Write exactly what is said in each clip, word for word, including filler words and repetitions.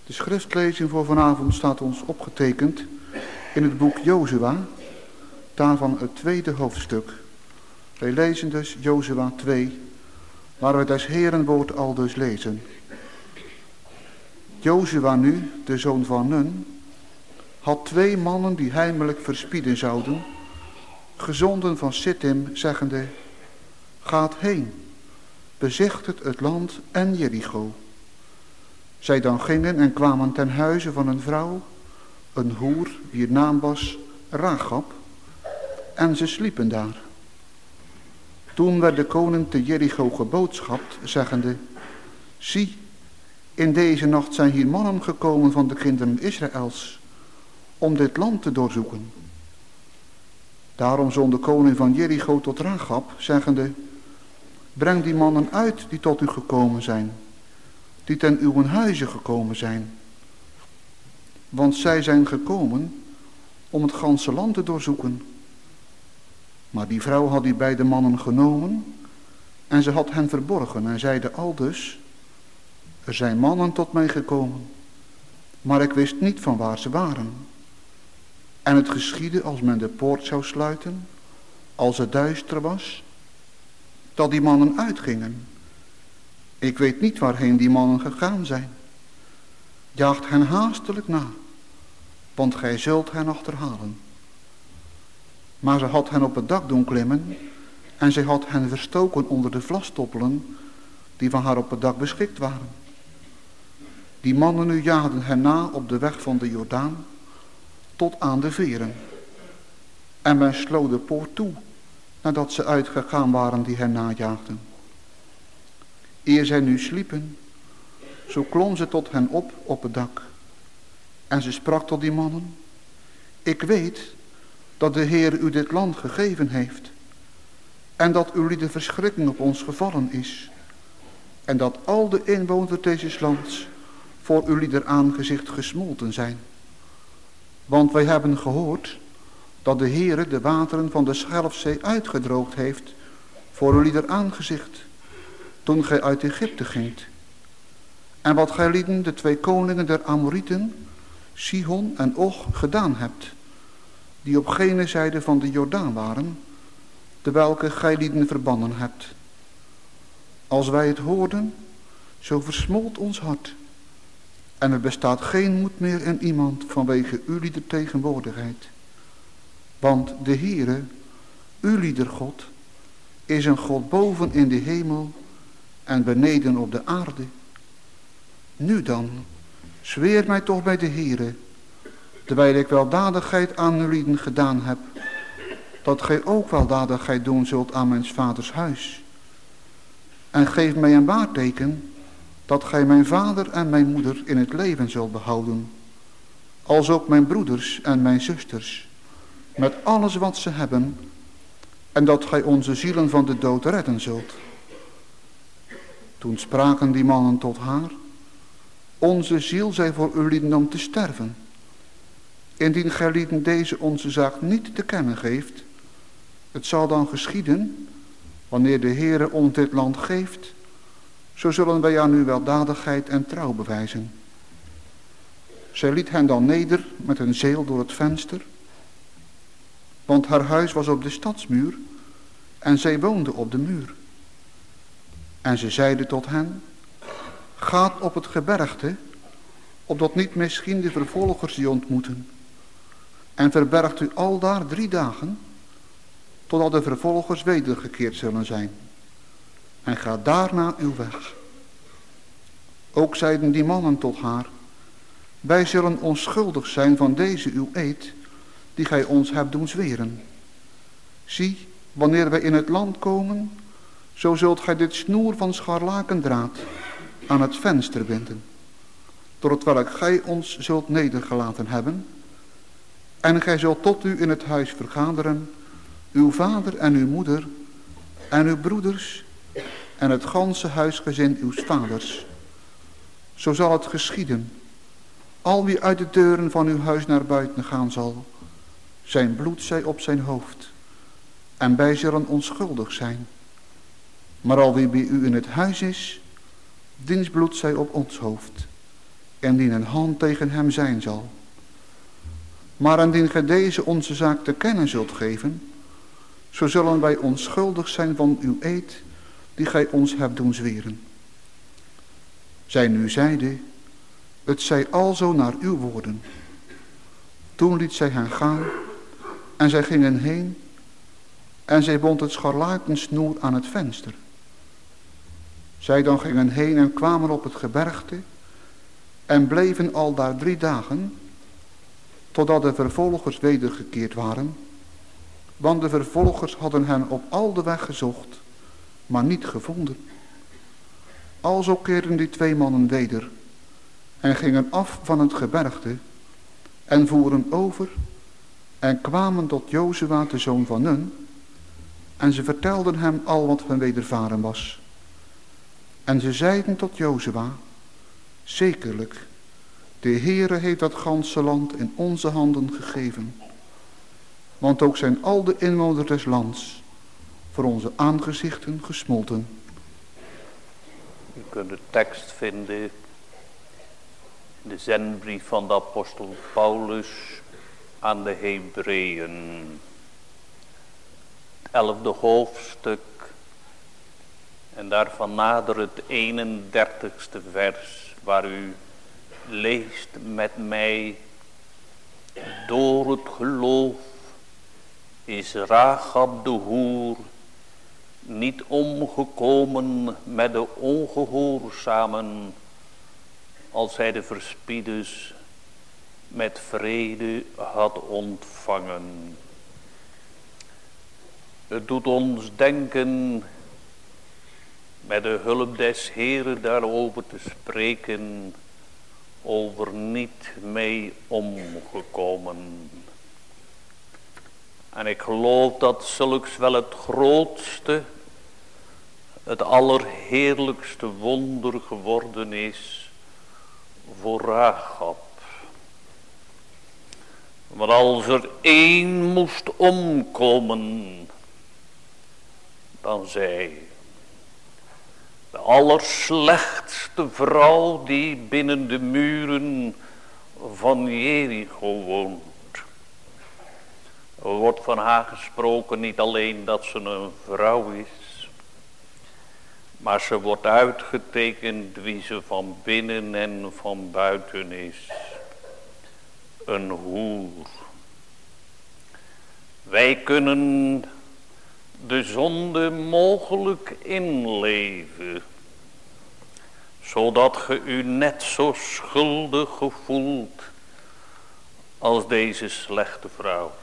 De schriftlezing voor vanavond staat ons opgetekend in het boek Jozua, daarvan het tweede hoofdstuk. Wij lezen dus Jozua twee, waar we des Heeren woord al dus lezen. Jozua nu, de zoon van Nun, had twee mannen die heimelijk verspieden zouden, gezonden van Sittim, zeggende: gaat heen, bezichtigt het land en Jericho. Zij dan gingen en kwamen ten huize van een vrouw, een hoer, wier naam was Rachab, en ze sliepen daar. Toen werd de koning te Jericho geboodschapt, zeggende: zie, in deze nacht zijn hier mannen gekomen van de kinderen Israëls, om dit land te doorzoeken. Daarom zond de koning van Jericho tot Rachab, zeggende: breng die mannen uit die tot u gekomen zijn, die ten uw huize gekomen zijn. Want zij zijn gekomen om het ganse land te doorzoeken. Maar die vrouw had die beide mannen genomen en ze had hen verborgen en zeide aldus: er zijn mannen tot mij gekomen, maar ik wist niet van waar ze waren. En het geschiedde als men de poort zou sluiten, als het duister was, dat die mannen uitgingen. Ik weet niet waarheen die mannen gegaan zijn. Jaagt hen haastelijk na, want gij zult hen achterhalen. Maar ze had hen op het dak doen klimmen en zij had hen verstoken onder de vlastoppelen die van haar op het dak beschikt waren. Die mannen nu jaagden hen na op de weg van de Jordaan tot aan de veren. En men sloot de poort toe nadat ze uitgegaan waren die hen najaagden. Eer zij nu sliepen, zo klom ze tot hen op op het dak. En ze sprak tot die mannen: ik weet dat de Heer u dit land gegeven heeft, en dat uw lieden verschrikking op ons gevallen is, en dat al de inwoners deze lands voor uw lieder aangezicht gesmolten zijn. Want wij hebben gehoord dat de Heere de wateren van de Schelfzee uitgedroogd heeft voor uw lieder aangezicht, toen gij uit Egypte gingt. En wat gij lieden de twee koningen der Amorieten, Sihon en Og, gedaan hebt, die op gene zijde van de Jordaan waren, de welke gij lieden verbannen hebt. Als wij het hoorden, zo versmolt ons hart, en er bestaat geen moed meer in iemand vanwege uw lieder tegenwoordigheid. Want de Heere, uw lieder God, is een God boven in de hemel en beneden op de aarde. Nu dan, zweer mij toch bij de Heere, terwijl ik weldadigheid aan uw lieden gedaan heb, dat gij ook weldadigheid doen zult aan mijn vaders huis. En geef mij een waarteken, dat gij mijn vader en mijn moeder in het leven zult behouden, als ook mijn broeders en mijn zusters, met alles wat ze hebben, en dat gij onze zielen van de dood redden zult. Toen spraken die mannen tot haar: onze ziel zij voor uw lieden om te sterven. Indien gij lieden deze onze zaak niet te kennen geeft, het zal dan geschieden, wanneer de Heere ons dit land geeft, zo zullen wij aan u weldadigheid en trouw bewijzen. Zij liet hen dan neder met een zeel door het venster, want haar huis was op de stadsmuur en zij woonde op de muur. En ze zeide tot hen: gaat op het gebergte, opdat niet misschien de vervolgers die ontmoeten, en verbergt u aldaar drie dagen, totdat de vervolgers wedergekeerd zullen zijn. En ga daarna uw weg. Ook zeiden die mannen tot haar: wij zullen onschuldig zijn van deze uw eed, die gij ons hebt doen zweren. Zie, wanneer wij in het land komen, zo zult gij dit snoer van scharlakendraad aan het venster binden, door het welk gij ons zult nedergelaten hebben. En gij zult tot u in het huis vergaderen, uw vader en uw moeder, en uw broeders, en het ganse huisgezin uws vaders. Zo zal het geschieden, al wie uit de deuren van uw huis naar buiten gaan zal, zijn bloed zij op zijn hoofd, en wij zullen onschuldig zijn. Maar al wie bij u in het huis is, diens bloed zij op ons hoofd. indien een hand tegen hem zijn zal. Maar indien gij deze onze zaak te kennen zult geven, zo zullen wij onschuldig zijn van uw eed die gij ons hebt doen zweren. Zij nu zeide, het zij alzo naar uw woorden. Toen liet zij hen gaan en zij gingen heen en zij bond het scharlakensnoer aan het venster. Zij dan gingen heen en kwamen op het gebergte en bleven al daar drie dagen, totdat de vervolgers wedergekeerd waren, want de vervolgers hadden hen op al de weg gezocht, maar niet gevonden. Alzo keerden die twee mannen weder en gingen af van het gebergte en voeren over en kwamen tot Jozua, de zoon van Nun, en ze vertelden hem al wat hun wedervaren was. En ze zeiden tot Jozua, zekerlijk, de Heere heeft dat ganse land in onze handen gegeven, want ook zijn al de inwoners des lands voor onze aangezichten gesmolten. U kunt de tekst vinden in de zendbrief van de apostel Paulus aan de Hebreeën. Het elfde hoofdstuk en daarvan nader het eenendertigste vers waar u leest met mij. Door het geloof is Rachab de hoer niet omgekomen met de ongehoorzamen, als zij de verspieders met vrede had ontvangen. Het doet ons denken met de hulp des Heeren daarover te spreken, over niet mee omgekomen. En ik geloof dat zulks wel het grootste, het allerheerlijkste wonder geworden is voor Rachab. Want als er één moest omkomen, dan zij. De allerslechtste vrouw die binnen de muren van Jericho woont. Er wordt van haar gesproken niet alleen dat ze een vrouw is, maar ze wordt uitgetekend wie ze van binnen en van buiten is. Een hoer. Wij kunnen de zonde mogelijk inleven, zodat ge u net zo schuldig gevoelt als deze slechte vrouw.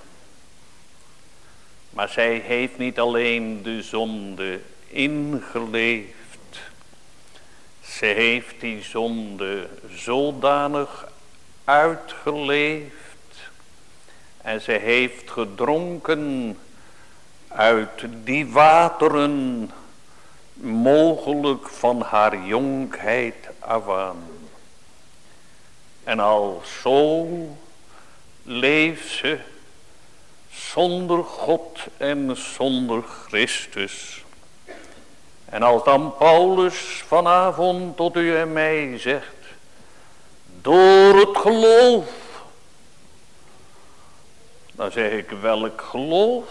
Maar zij heeft niet alleen de zonde ingeleefd, ze heeft die zonde zodanig uitgeleefd en ze heeft gedronken uit die wateren, mogelijk van haar jonkheid af aan. En al zo leeft ze zonder God en zonder Christus. En als dan Paulus vanavond tot u en mij zegt, door het geloof, dan zeg ik, welk geloof?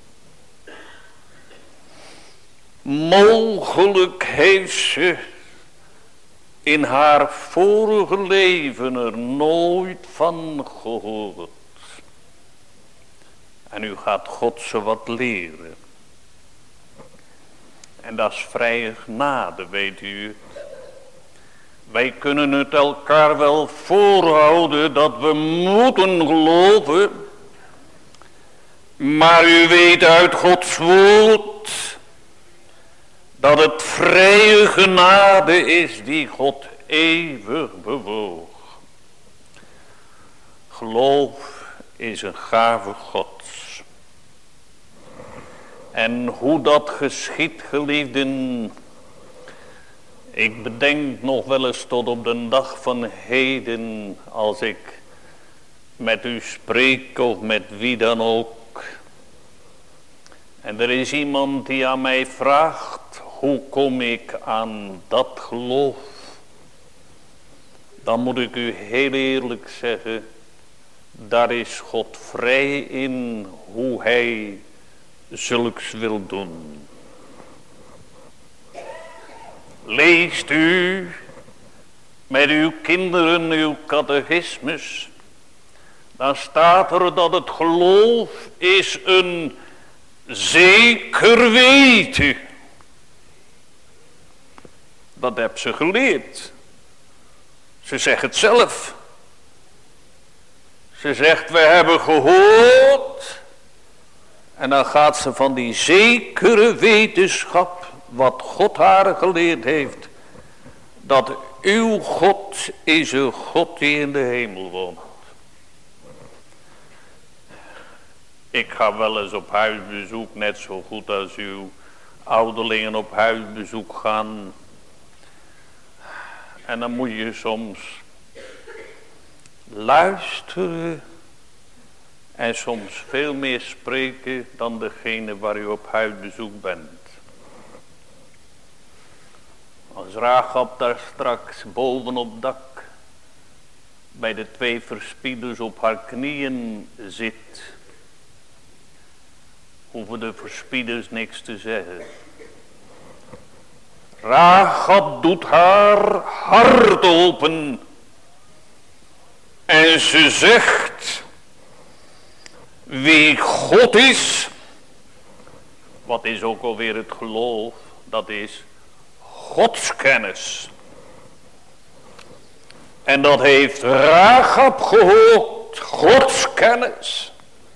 Mogelijk heeft ze in haar vorige leven er nooit van gehoord. En u gaat God ze wat leren. En dat is vrije genade, weet u het. Wij kunnen het elkaar wel voorhouden dat we moeten geloven. Maar u weet uit Gods woord dat het vrije genade is die God eeuwig bewoog. Geloof is een gave Gods. En hoe dat geschiet, geliefden, ik bedenk nog wel eens tot op de dag van heden, als ik met u spreek of met wie dan ook. En er is iemand die aan mij vraagt, hoe kom ik aan dat geloof? dan moet ik u heel eerlijk zeggen, daar is God vrij in hoe hij zulks wil doen. Leest u met uw kinderen uw catechismus, dan staat er dat het geloof is een zeker weten. Dat heb ze geleerd. Ze zegt het zelf. Ze zegt, we hebben gehoord. En dan gaat ze van die zekere wetenschap, wat God haar geleerd heeft, dat uw God is een God die in de hemel woont. Ik ga wel eens op huisbezoek, net zo goed als uw ouderlingen op huisbezoek gaan. En dan moet je soms luisteren en soms veel meer spreken dan degene waar u op huisbezoek bent. Als Rahab daar straks boven op dak bij de twee verspieders op haar knieën zit, hoeven de verspieders niks te zeggen. Rahab doet haar hart open en ze zegt, wie God is, wat is ook alweer het geloof, dat is godskennis. En dat heeft Rahab gehoord, godskennis,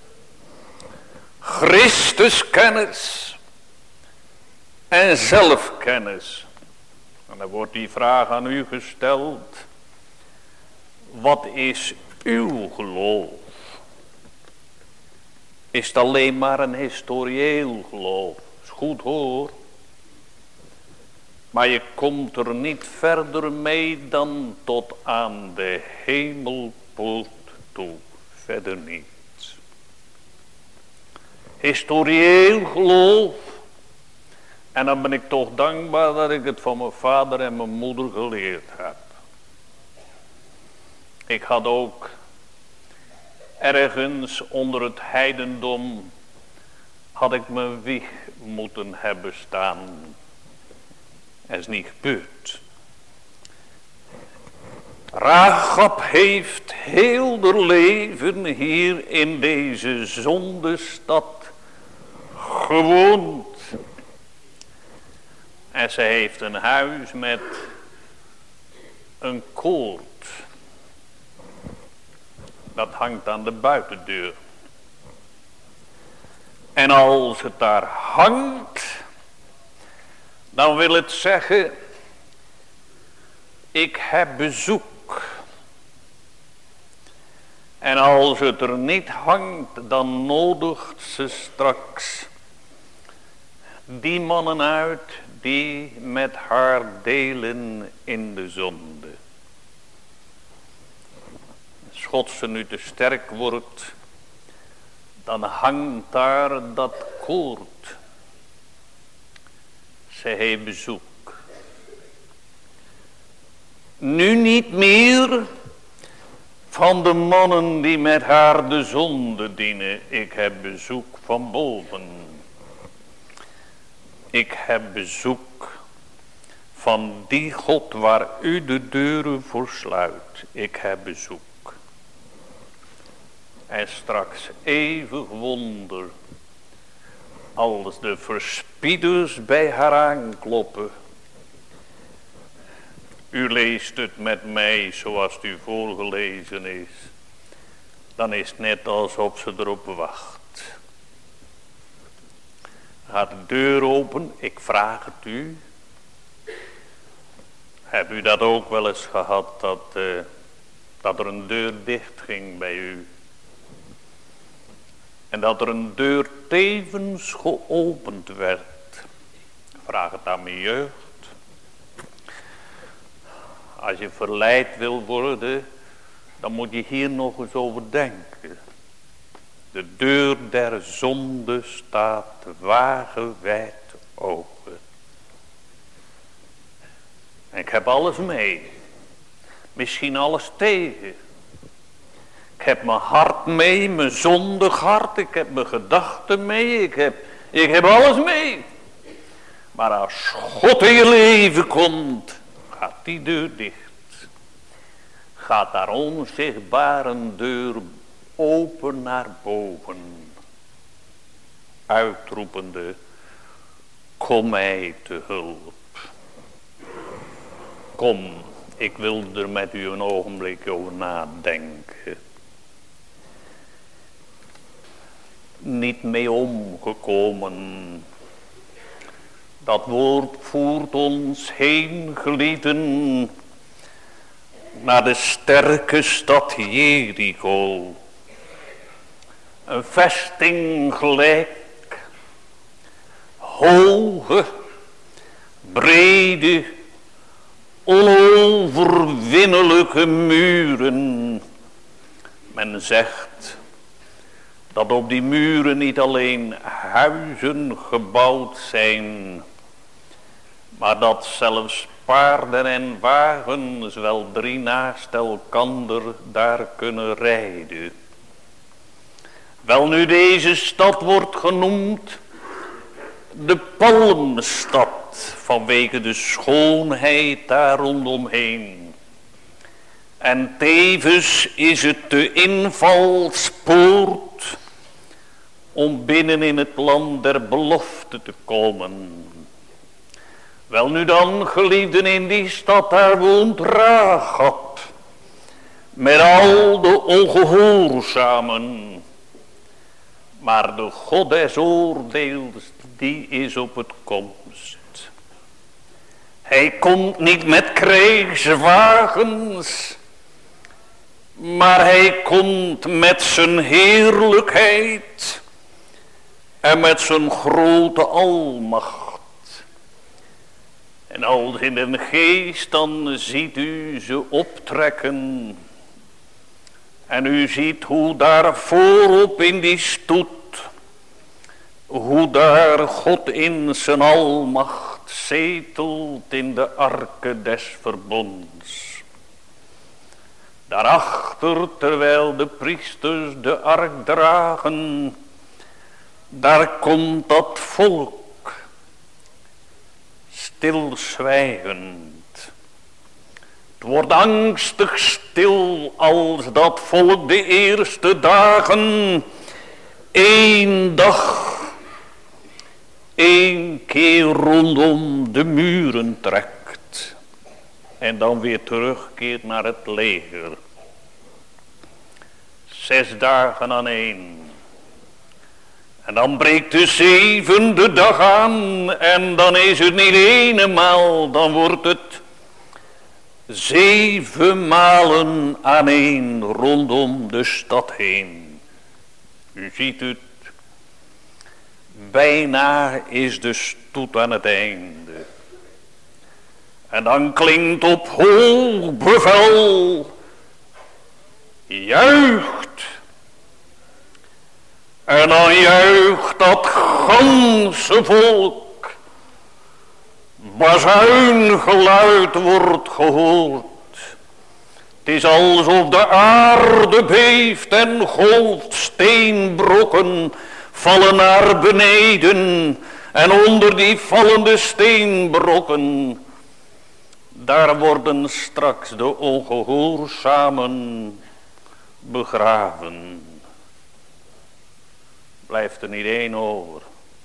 Christuskennis en zelfkennis. En dan wordt die vraag aan u gesteld, wat is uw geloof? Is het alleen maar een historieel geloof? Is goed hoor. Maar je komt er niet verder mee dan tot aan de hemelpoort toe. Verder niet. Historieel geloof. En dan ben ik toch dankbaar dat ik het van mijn vader en mijn moeder geleerd heb. Ik had ook ergens onder het heidendom, had ik mijn wieg moeten hebben staan. Dat is niet gebeurd. Rahab heeft heel haar leven hier in deze zondestad gewoond. En ze heeft een huis met een koord. Dat hangt aan de buitendeur. En als het daar hangt, dan wil het zeggen, ik heb bezoek. En als het er niet hangt, dan nodigt ze straks die mannen uit die met haar delen in de zonde. Als God ze nu te sterk wordt, dan hangt daar dat koord. Ze heeft bezoek. Nu niet meer van de mannen die met haar de zonde dienen. Ik heb bezoek van boven. Ik heb bezoek van die God waar u de deuren voor sluit. Ik heb bezoek. En straks eeuwig wonder, als de verspieders bij haar aankloppen. U leest het met mij zoals het u voorgelezen is. Dan is het net alsof ze erop wacht. Gaat de deur open, ik vraag het u. Heb u dat ook wel eens gehad, dat, uh, dat er een deur dicht ging bij u? En dat er een deur tevens geopend werd. Vraag het aan mijn jeugd. Als je verleid wil worden, dan moet je hier nog eens over denken. De deur der zonde staat wagenwijd open. En ik heb alles mee. misschien alles tegen. Ik heb mijn hart mee, mijn zondig hart, ik heb mijn gedachten mee, ik heb, ik heb alles mee. Maar als God in je leven komt, gaat die deur dicht. Gaat daar onzichtbaar een deur open naar boven. Uitroepende, kom mij te hulp. Kom, ik wil er met u een ogenblik over nadenken. Niet mee omgekomen. Dat woord voert ons heen, gelieden, naar de sterke stad Jericho. Een vesting gelijk, hoge, brede, onoverwinnelijke muren. Men zegt dat op die muren niet alleen huizen gebouwd zijn, maar dat zelfs paarden en wagens wel drie naast elkander daar kunnen rijden. Welnu, deze stad wordt genoemd de Palmstad, vanwege de schoonheid daar rondomheen. En tevens is het de invalspoort om binnen in het land der belofte te komen. Welnu dan, geliefden, in die stad daar woont Rahab, met al de ongehoorzamen. Maar de God des oordeels, die is op het komst. Hij komt niet met krijgswagens, maar hij komt met zijn heerlijkheid en met zijn grote almacht. En als in een geest, dan ziet u ze optrekken. En u ziet hoe daar voorop in die stoet, hoe daar God in zijn almacht zetelt in de arke des verbonds. Daarachter, terwijl de priesters de ark dragen, daar komt dat volk stilzwijgend. Het wordt angstig stil als dat volk de eerste dagen één dag, één keer rondom de muren trekt en dan weer terugkeert naar het leger. Zes dagen aan één. En dan breekt de zevende dag aan en dan is het niet eenmaal, dan wordt het zeven malen aan één rondom de stad heen. U ziet het, bijna is de stoet aan het einde. En dan klinkt op hoog bevel, juicht. En dan juicht dat ganse volk, bazuingeluid wordt gehoord. Het is alsof de aarde beeft en golft, steenbrokken vallen naar beneden. En onder die vallende steenbrokken, daar worden straks de ongehoorzamen begraven. Blijft er niet één over.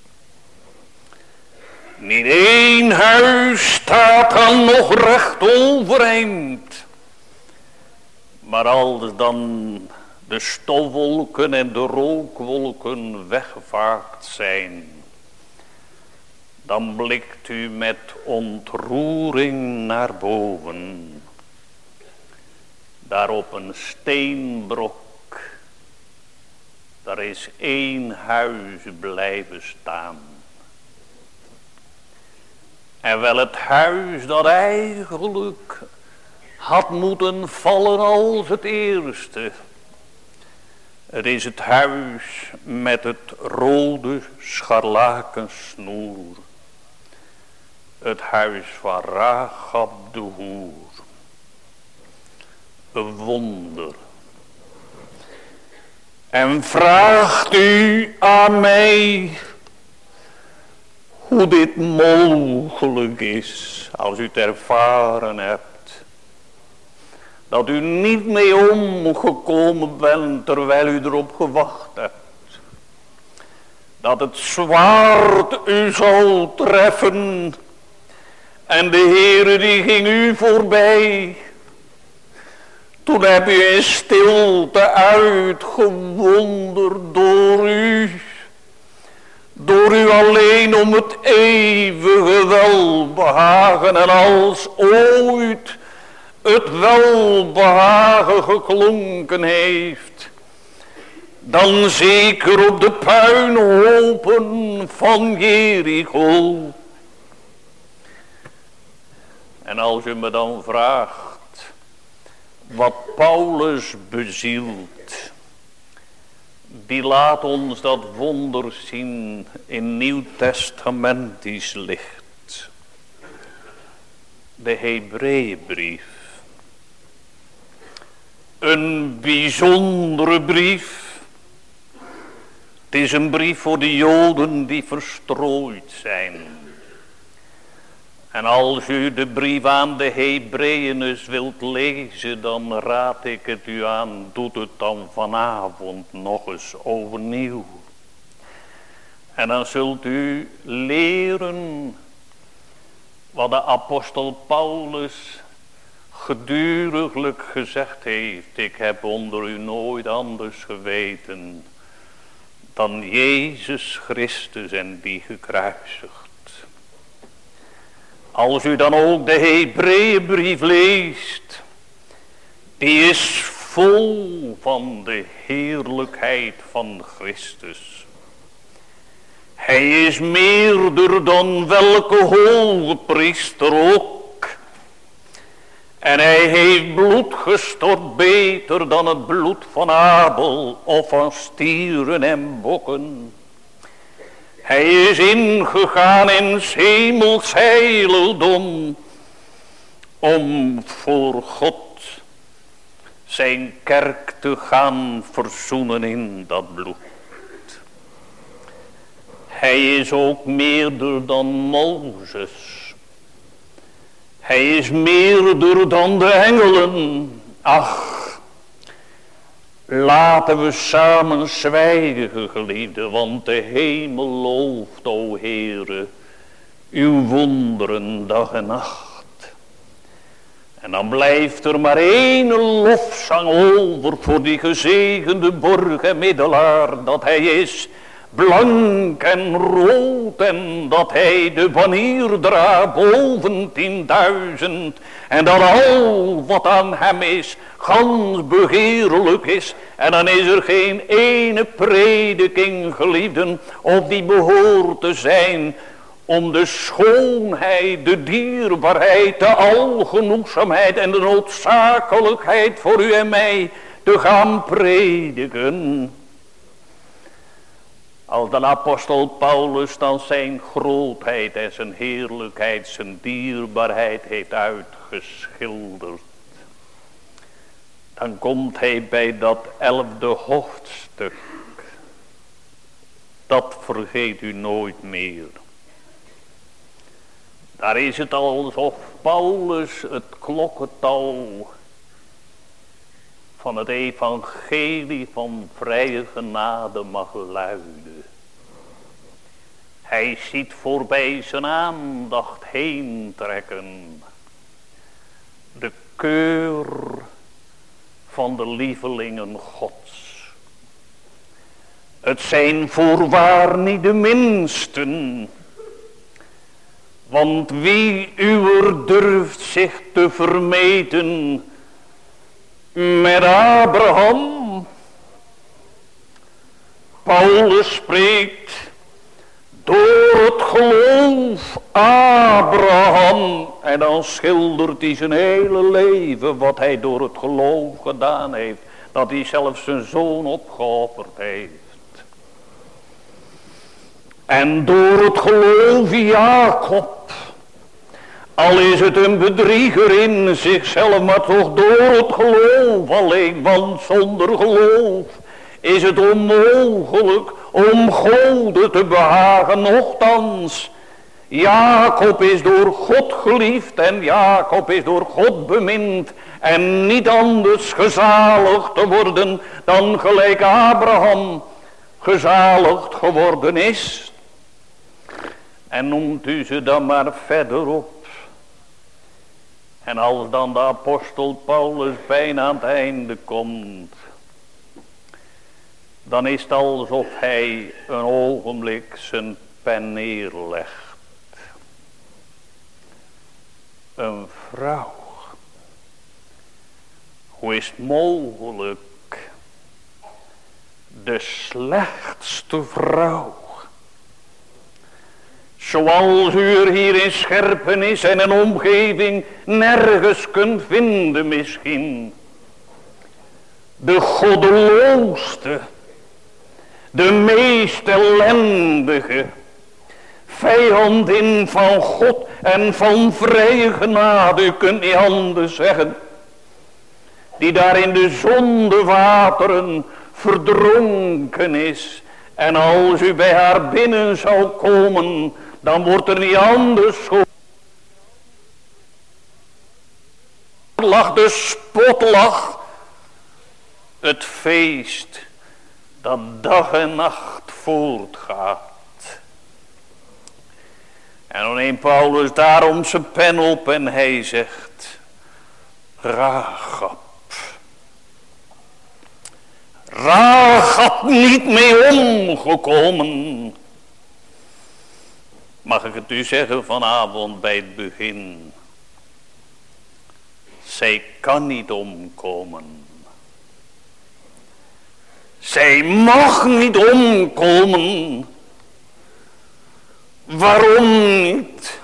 Niet één huis staat dan nog recht overeind. Maar als dan de stofwolken en de rookwolken weggevaagd zijn, dan blikt u met ontroering naar boven. Daar op een steenbrok, daar is één huis blijven staan. En wel het huis dat eigenlijk had moeten vallen als het eerste. Het is het huis met het rode scharlakensnoer. Het huis van Rahab de hoer. wonder. En vraagt u aan mij hoe dit mogelijk is, als u het ervaren hebt, dat u niet mee omgekomen bent terwijl u erop gewacht hebt. Dat het zwaard u zal treffen en de Heere die ging u voorbij. Toen heb u in stilte uitgewonderd door u. Door u alleen om het eeuwige welbehagen. En als ooit het welbehagen geklonken heeft, dan zeker op de puinhopen van Jericho. En als u me dan vraagt wat Paulus bezielt, die laat ons dat wonder zien in nieuwtestamentisch licht. De Hebreeënbrief. Een bijzondere brief. Het is een brief voor de Joden die verstrooid zijn. En als u de brief aan de Hebreeën eens wilt lezen, dan raad ik het u aan, doet het dan vanavond nog eens overnieuw. En dan zult u leren wat de apostel Paulus geduriglijk gezegd heeft. Ik heb onder u nooit anders geweten dan Jezus Christus en die gekruisigd. Als u dan ook de Hebreeënbrief leest, die is vol van de heerlijkheid van Christus. Hij is meerder dan welke hoge priester ook. En hij heeft bloed gestort beter dan het bloed van Abel of van stieren en bokken. Hij is ingegaan in 's hemels heiligdom om voor God zijn kerk te gaan verzoenen in dat bloed. Hij is ook meerder dan Mozes. Hij is meerder dan de engelen. Ach, laten we samen zwijgen, geliefden, want de hemel looft, o Heere, uw wonderen dag en nacht. En dan blijft er maar één lofzang over voor die gezegende borg en middelaar, dat hij is blank en rood en dat hij de banier draagt boven tienduizend. En dat al wat aan hem is, gans begeerlijk is. En dan is er geen ene prediking, geliefden, of die behoort te zijn om de schoonheid, de dierbaarheid, de algenoegzaamheid en de noodzakelijkheid voor u en mij te gaan prediken. Als de apostel Paulus dan zijn grootheid en zijn heerlijkheid, zijn dierbaarheid heeft uitgeschilderd, dan komt hij bij dat elfde hoofdstuk. Dat vergeet u nooit meer. Daar is het alsof Paulus het klokkental van het evangelie van vrije genade mag luiden. Hij ziet voorbij zijn aandacht heen trekken de keur van de lievelingen Gods. Het zijn voorwaar niet de minsten, want wie uwer durft zich te vermeten met Abraham? Paulus spreekt door het geloof Abraham. En dan schildert hij zijn hele leven wat hij door het geloof gedaan heeft. Dat hij zelfs zijn zoon opgeofferd heeft. En door het geloof Jacob. Al is het een bedrieger in zichzelf, maar toch door het geloof alleen. Want zonder geloof is het onmogelijk om God te behagen. Nochtans, Jacob is door God geliefd en Jacob is door God bemind. En niet anders gezaligd te worden dan gelijk Abraham gezaligd geworden is. En noemt u ze dan maar verder op. En als dan de apostel Paulus bijna aan het einde komt, dan is het alsof hij een ogenblik zijn pen neerlegt. Een vrouw. Hoe is het mogelijk? De slechtste vrouw. Zoals u er hier in Scherpenis en een omgeving nergens kunt vinden misschien. De goddeloosste. De meest ellendige. Vijandin van God en van vrije genade. U kunt niet anders zeggen. Die daar in de zondewateren verdronken is. En als u bij haar binnen zou komen, dan wordt er niet anders zo. Lach de spotlach. Het feest dat dag en nacht voortgaat. En dan neemt Paulus daarom zijn pen op en hij zegt: Rahab. Rahab niet mee omgekomen. Mag ik het u zeggen vanavond bij het begin? Zij kan niet omkomen. Zij mag niet omkomen. Waarom niet?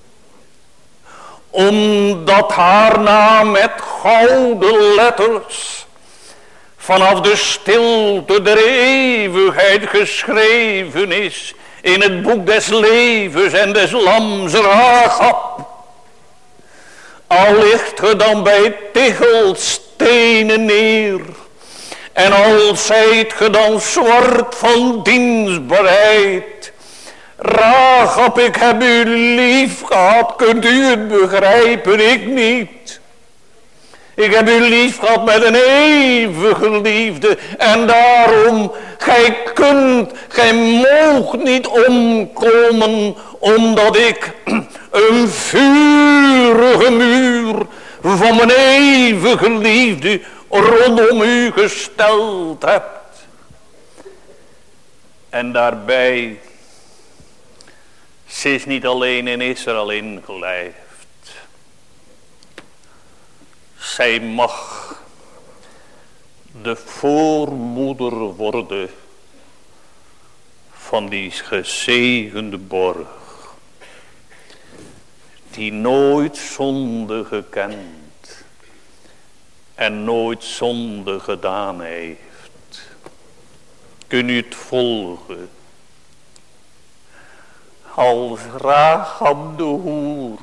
Omdat haar naam met gouden letters vanaf de stilte der eeuwigheid geschreven is in het boek des levens en des lams. Rahab. Al ligt ge dan bij tichelstenen neer en al zijt ge dan zwart van dienstbaarheid. Rahab, ik heb u lief gehad, kunt u het begrijpen, ik niet. Ik heb u lief gehad met een eeuwige liefde. En daarom, gij kunt, gij moogt niet omkomen. Omdat ik een vurige muur van mijn eeuwige liefde rondom u gesteld heb. En daarbij, ze is niet alleen in Israël ingelijfd. Zij mag de voormoeder worden van die gezegende borg. Die nooit zonde gekend en nooit zonde gedaan heeft. Kun u het volgen? Als Rahab de hoer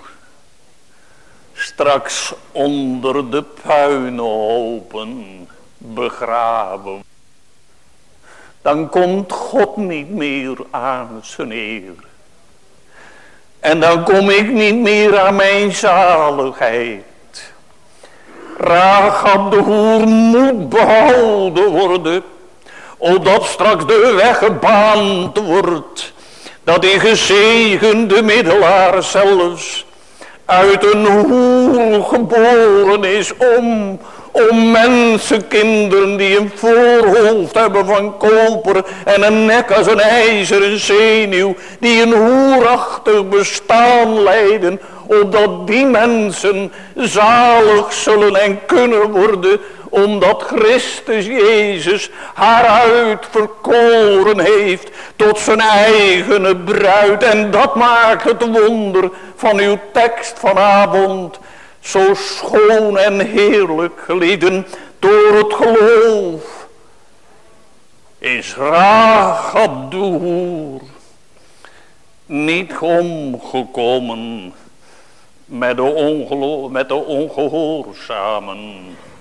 straks onder de puinhopen begraven, dan komt God niet meer aan zijn eer. En dan kom ik niet meer aan mijn zaligheid. Rahab de hoer moet behouden worden, opdat straks de weg gebaand wordt, dat die gezegende middelaar zelfs uit een hoer geboren is om, om mensenkinderen die een voorhoofd hebben van koper en een nek als een ijzeren zenuw, die een hoerachtig bestaan leiden, opdat die mensen zalig zullen en kunnen worden, omdat Christus Jezus haar uitverkoren heeft tot zijn eigene bruid. En dat maakt het wonder van uw tekst vanavond zo schoon en heerlijk, gelieden. Door het geloof is Rahab de hoer niet omgekomen, met de, ongelo- met de ongehoorzamen.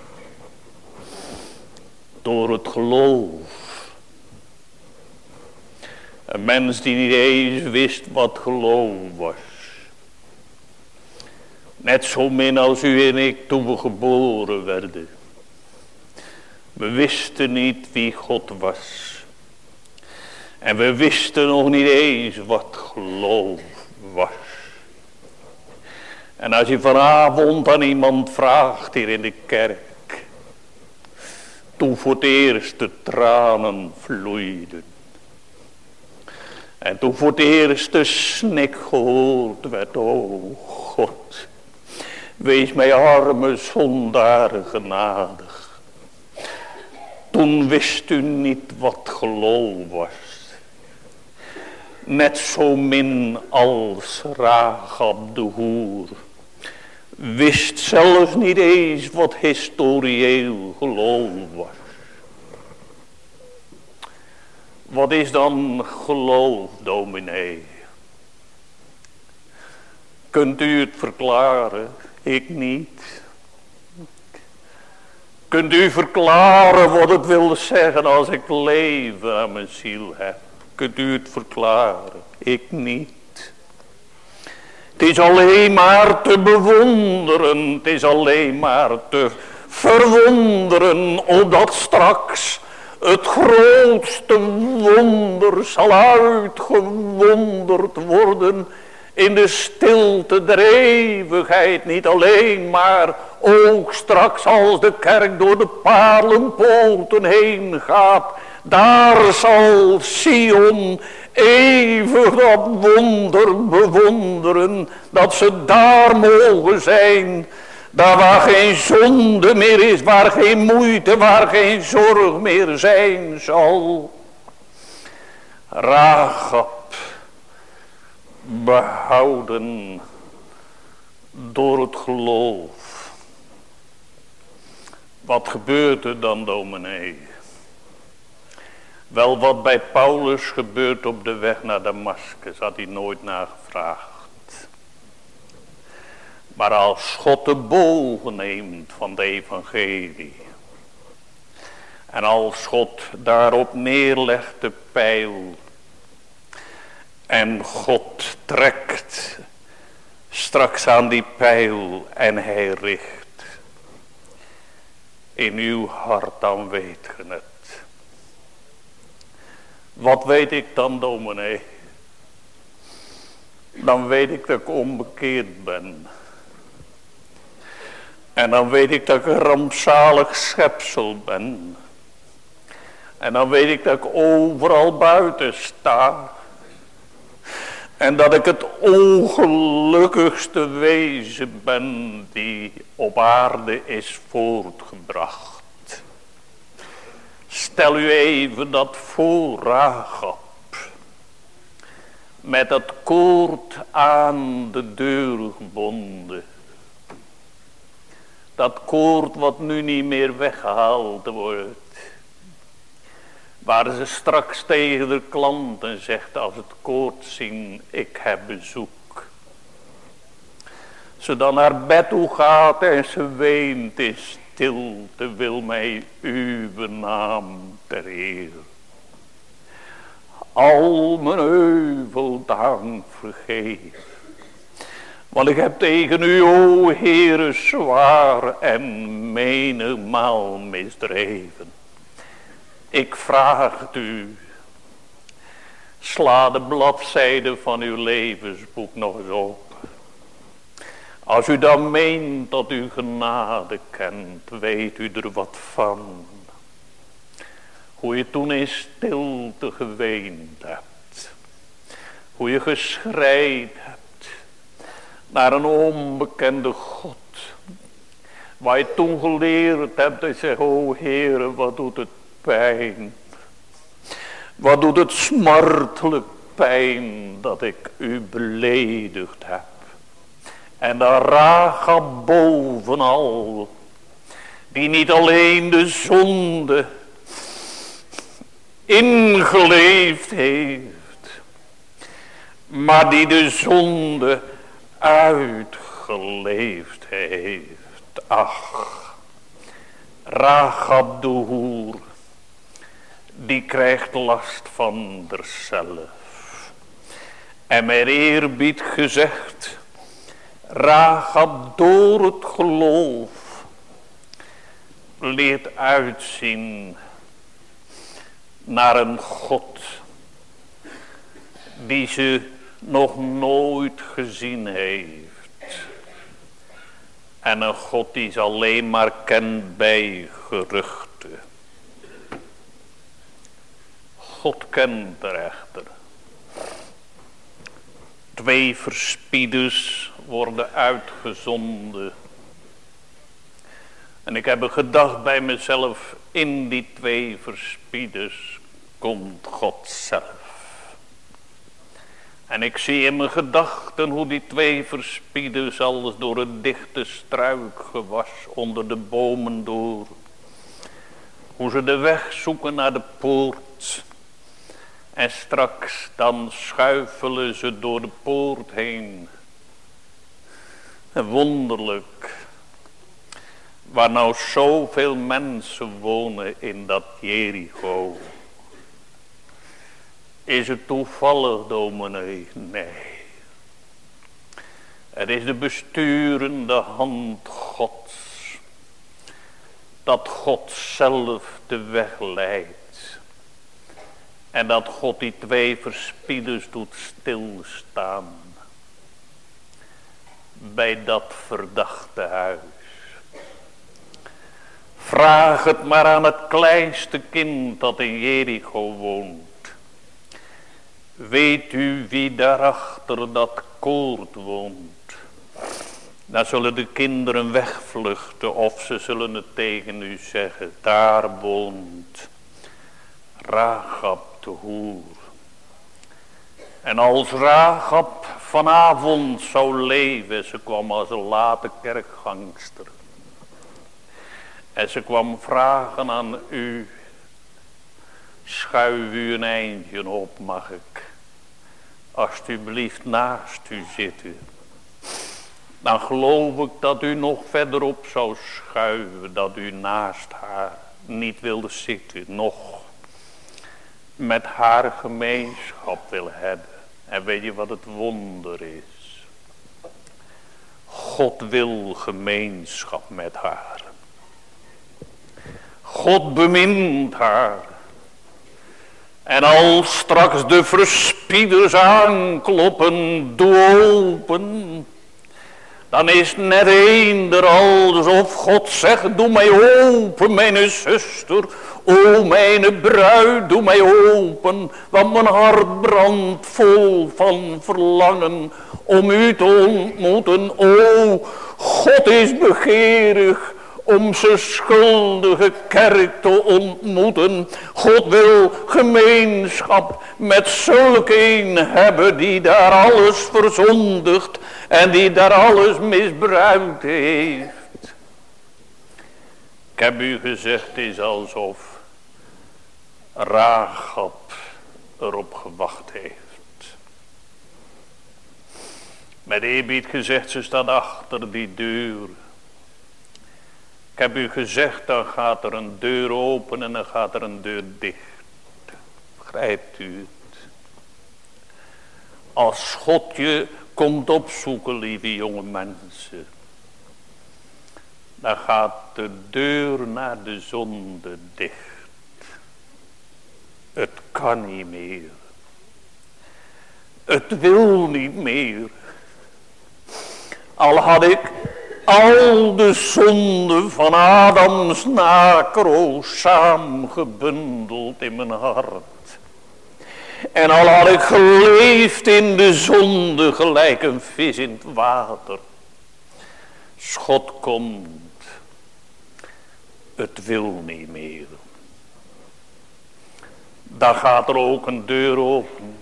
Door het geloof. Een mens die niet eens wist wat geloof was. Net zo min als u en ik toen we geboren werden. We wisten niet wie God was. En we wisten nog niet eens wat geloof was. En als je vanavond aan iemand vraagt hier in de kerk. Toen voor het eerst de tranen vloeiden. En toen voor het eerst de snik gehoord werd. O God, wees mij arme zondaar genadig. Toen wist u niet wat geloof was. Net zo min als Rahab de hoer. Wist zelfs niet eens wat historieel geloof was. Wat is dan geloof, dominee? Kunt u het verklaren? Ik niet. Kunt u verklaren wat het wil zeggen als ik leven aan mijn ziel heb? Kunt u het verklaren? Ik niet. Het is alleen maar te bewonderen. Het is alleen maar te verwonderen. Opdat straks het grootste wonder zal uitgewonderd worden. In de stilte der eeuwigheid. Niet alleen maar ook straks als de kerk door de paarlenpoorten heen gaat. Daar zal Sion eeuwig dat wonder bewonderen. Dat ze daar mogen zijn. Daar waar geen zonde meer is. Waar geen moeite, waar geen zorg meer zijn zal. Rahab. Behouden door het geloof. Wat gebeurt er dan, dominee? Wel, wat bij Paulus gebeurt op de weg naar Damaskus, had hij nooit nagevraagd. Maar als God de boog neemt van het evangelie. En als God daarop neerlegt de pijl. En God trekt straks aan die pijl en hij richt. In uw hart, dan weet ge het. Wat weet ik dan, dominee? Dan weet ik dat ik onbekeerd ben. En dan weet ik dat ik een rampzalig schepsel ben. En dan weet ik dat ik overal buiten sta. En dat ik het ongelukkigste wezen ben die op aarde is voortgebracht. Stel u even dat voor, Rahab. Met dat koord aan de deur gebonden. Dat koord wat nu niet meer weggehaald wordt. Waar ze straks tegen de klanten zegt als het koord zien, ik heb bezoek. Ze dan naar bed toe gaat en ze weent in stilte, wil mij uw naam ter eer. Al mijn euvel dank vergeef. Want ik heb tegen u, o Heere, zwaar en menigmaal misdreven. Ik vraag het u, sla de bladzijde van uw levensboek nog eens op. Als u dan meent dat u genade kent, weet u er wat van. Hoe je toen in stilte geweend hebt. Hoe je geschreid hebt naar een onbekende God. Waar je toen geleerd hebt dat je zegt, o Heere, wat doet het pijn. Wat doet het smartelijk pijn dat ik u beledigd heb. En de Rahab bovenal, die niet alleen de zonde ingeleefd heeft, maar die de zonde uitgeleefd geleefd heeft. Ach, Rahab de hoer, die krijgt last van derzelf. En met eerbied gezegd, Rahab door het geloof leert uitzien naar een God die ze nog nooit gezien heeft. En een God die ze alleen maar kent bij geruchten. God kent er echter. Twee verspieders worden uitgezonden. En ik heb gedacht bij mezelf, in die twee verspieders komt God zelf. En ik zie in mijn gedachten hoe die twee verspieders alles door het dichte struikgewas onder de bomen door. Hoe ze de weg zoeken naar de poort. En straks dan schuifelen ze door de poort heen. En wonderlijk. Waar nou zoveel mensen wonen in dat Jericho. Is het toevallig, dominee? Nee. Het is de besturende hand Gods. Dat God zelf de weg leidt. En dat God die twee verspieders doet stilstaan. Bij dat verdachte huis. Vraag het maar aan het kleinste kind dat in Jericho woont. Weet u wie daarachter dat koord woont? Dan zullen de kinderen wegvluchten of ze zullen het tegen u zeggen. Daar woont Rahab de hoer. En als Rahab vanavond zou leven, ze kwam als een late kerkgangster. En ze kwam vragen aan u, schuif u een eindje op, mag ik alsjeblieft naast u zitten. Dan geloof ik dat u nog verderop zou schuiven, dat u naast haar niet wilde zitten, nog met haar gemeenschap wil hebben. En weet je wat het wonder is? God wil gemeenschap met haar. God bemint haar. En als straks de verspieders aankloppen, doe open. Dan is net eender alsof God zegt, doe mij open, mijn zuster. O mijn bruid, doe mij open. Want mijn hart brandt vol van verlangen om u te ontmoeten. O, God is begeerig om zijn schuldige kerk te ontmoeten. God wil gemeenschap met zulke een hebben die daar alles verzondigt en die daar alles misbruikt heeft. Ik heb u gezegd, het is alsof Rahab erop gewacht heeft. Met eerbied gezegd, ze staat achter die deur. Ik heb u gezegd, dan gaat er een deur open en dan gaat er een deur dicht. Begrijpt u het? Als God je komt opzoeken, lieve jonge mensen, dan gaat de deur naar de zonde dicht. Het kan niet meer. Het wil niet meer. Al had ik al de zonden van Adams nakroos samengebundeld in mijn hart. En al had ik geleefd in de zonde gelijk een vis in het water. God komt. Het wil niet meer. Dan gaat er ook een deur open.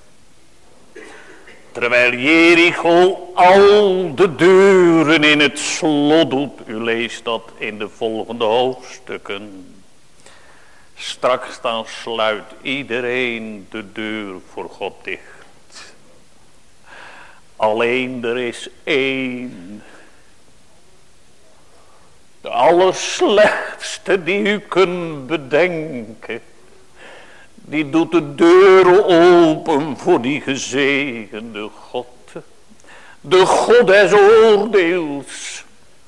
Terwijl Jericho al de deuren in het slot doet. U leest dat in de volgende hoofdstukken. Straks dan sluit iedereen de deur voor God dicht. Alleen er is één. De allerslechtste die u kunt bedenken. Die doet de deuren open voor die gezegende God. De God des oordeels.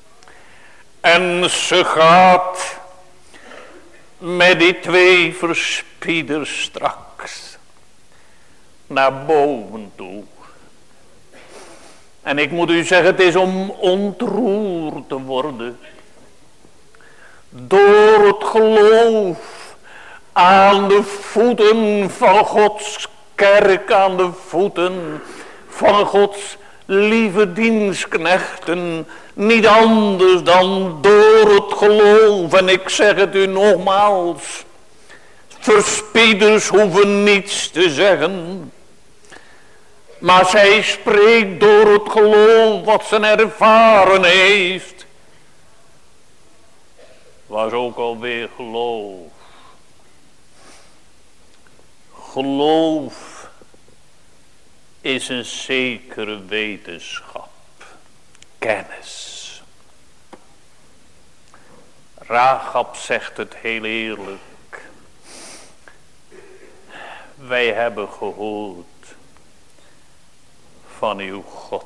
En ze gaat met die twee verspieders straks naar boven toe. En ik moet u zeggen, het is om ontroerd te worden. Door het geloof aan de voeten van Gods kerk, aan de voeten van Gods lieve dienstknechten. Niet anders dan door het geloof. En ik zeg het u nogmaals. Verspieders hoeven niets te zeggen. Maar zij spreekt door het geloof wat ze ervaren heeft. Was ook alweer geloof. Geloof is een zekere wetenschap. Kennis. Rahab zegt het heel eerlijk. Wij hebben gehoord van uw God.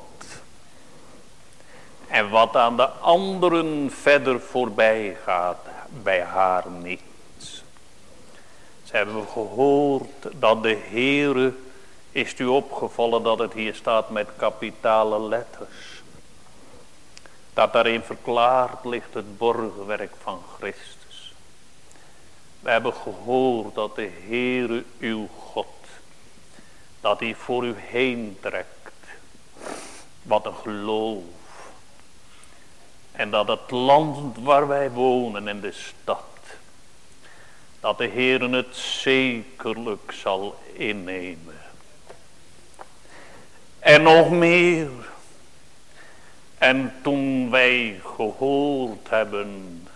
En wat aan de anderen verder voorbij gaat, bij haar niet. Ze hebben gehoord dat de Heere, is u opgevallen dat het hier staat met kapitale letters. Dat daarin verklaard ligt het borgwerk van Christus. We hebben gehoord dat de Heere uw God, dat hij voor u heen trekt. Wat een geloof. En dat het land waar wij wonen en de stad, dat de Heere het zekerlijk zal innemen. En nog meer. En toen wij gehoord hebben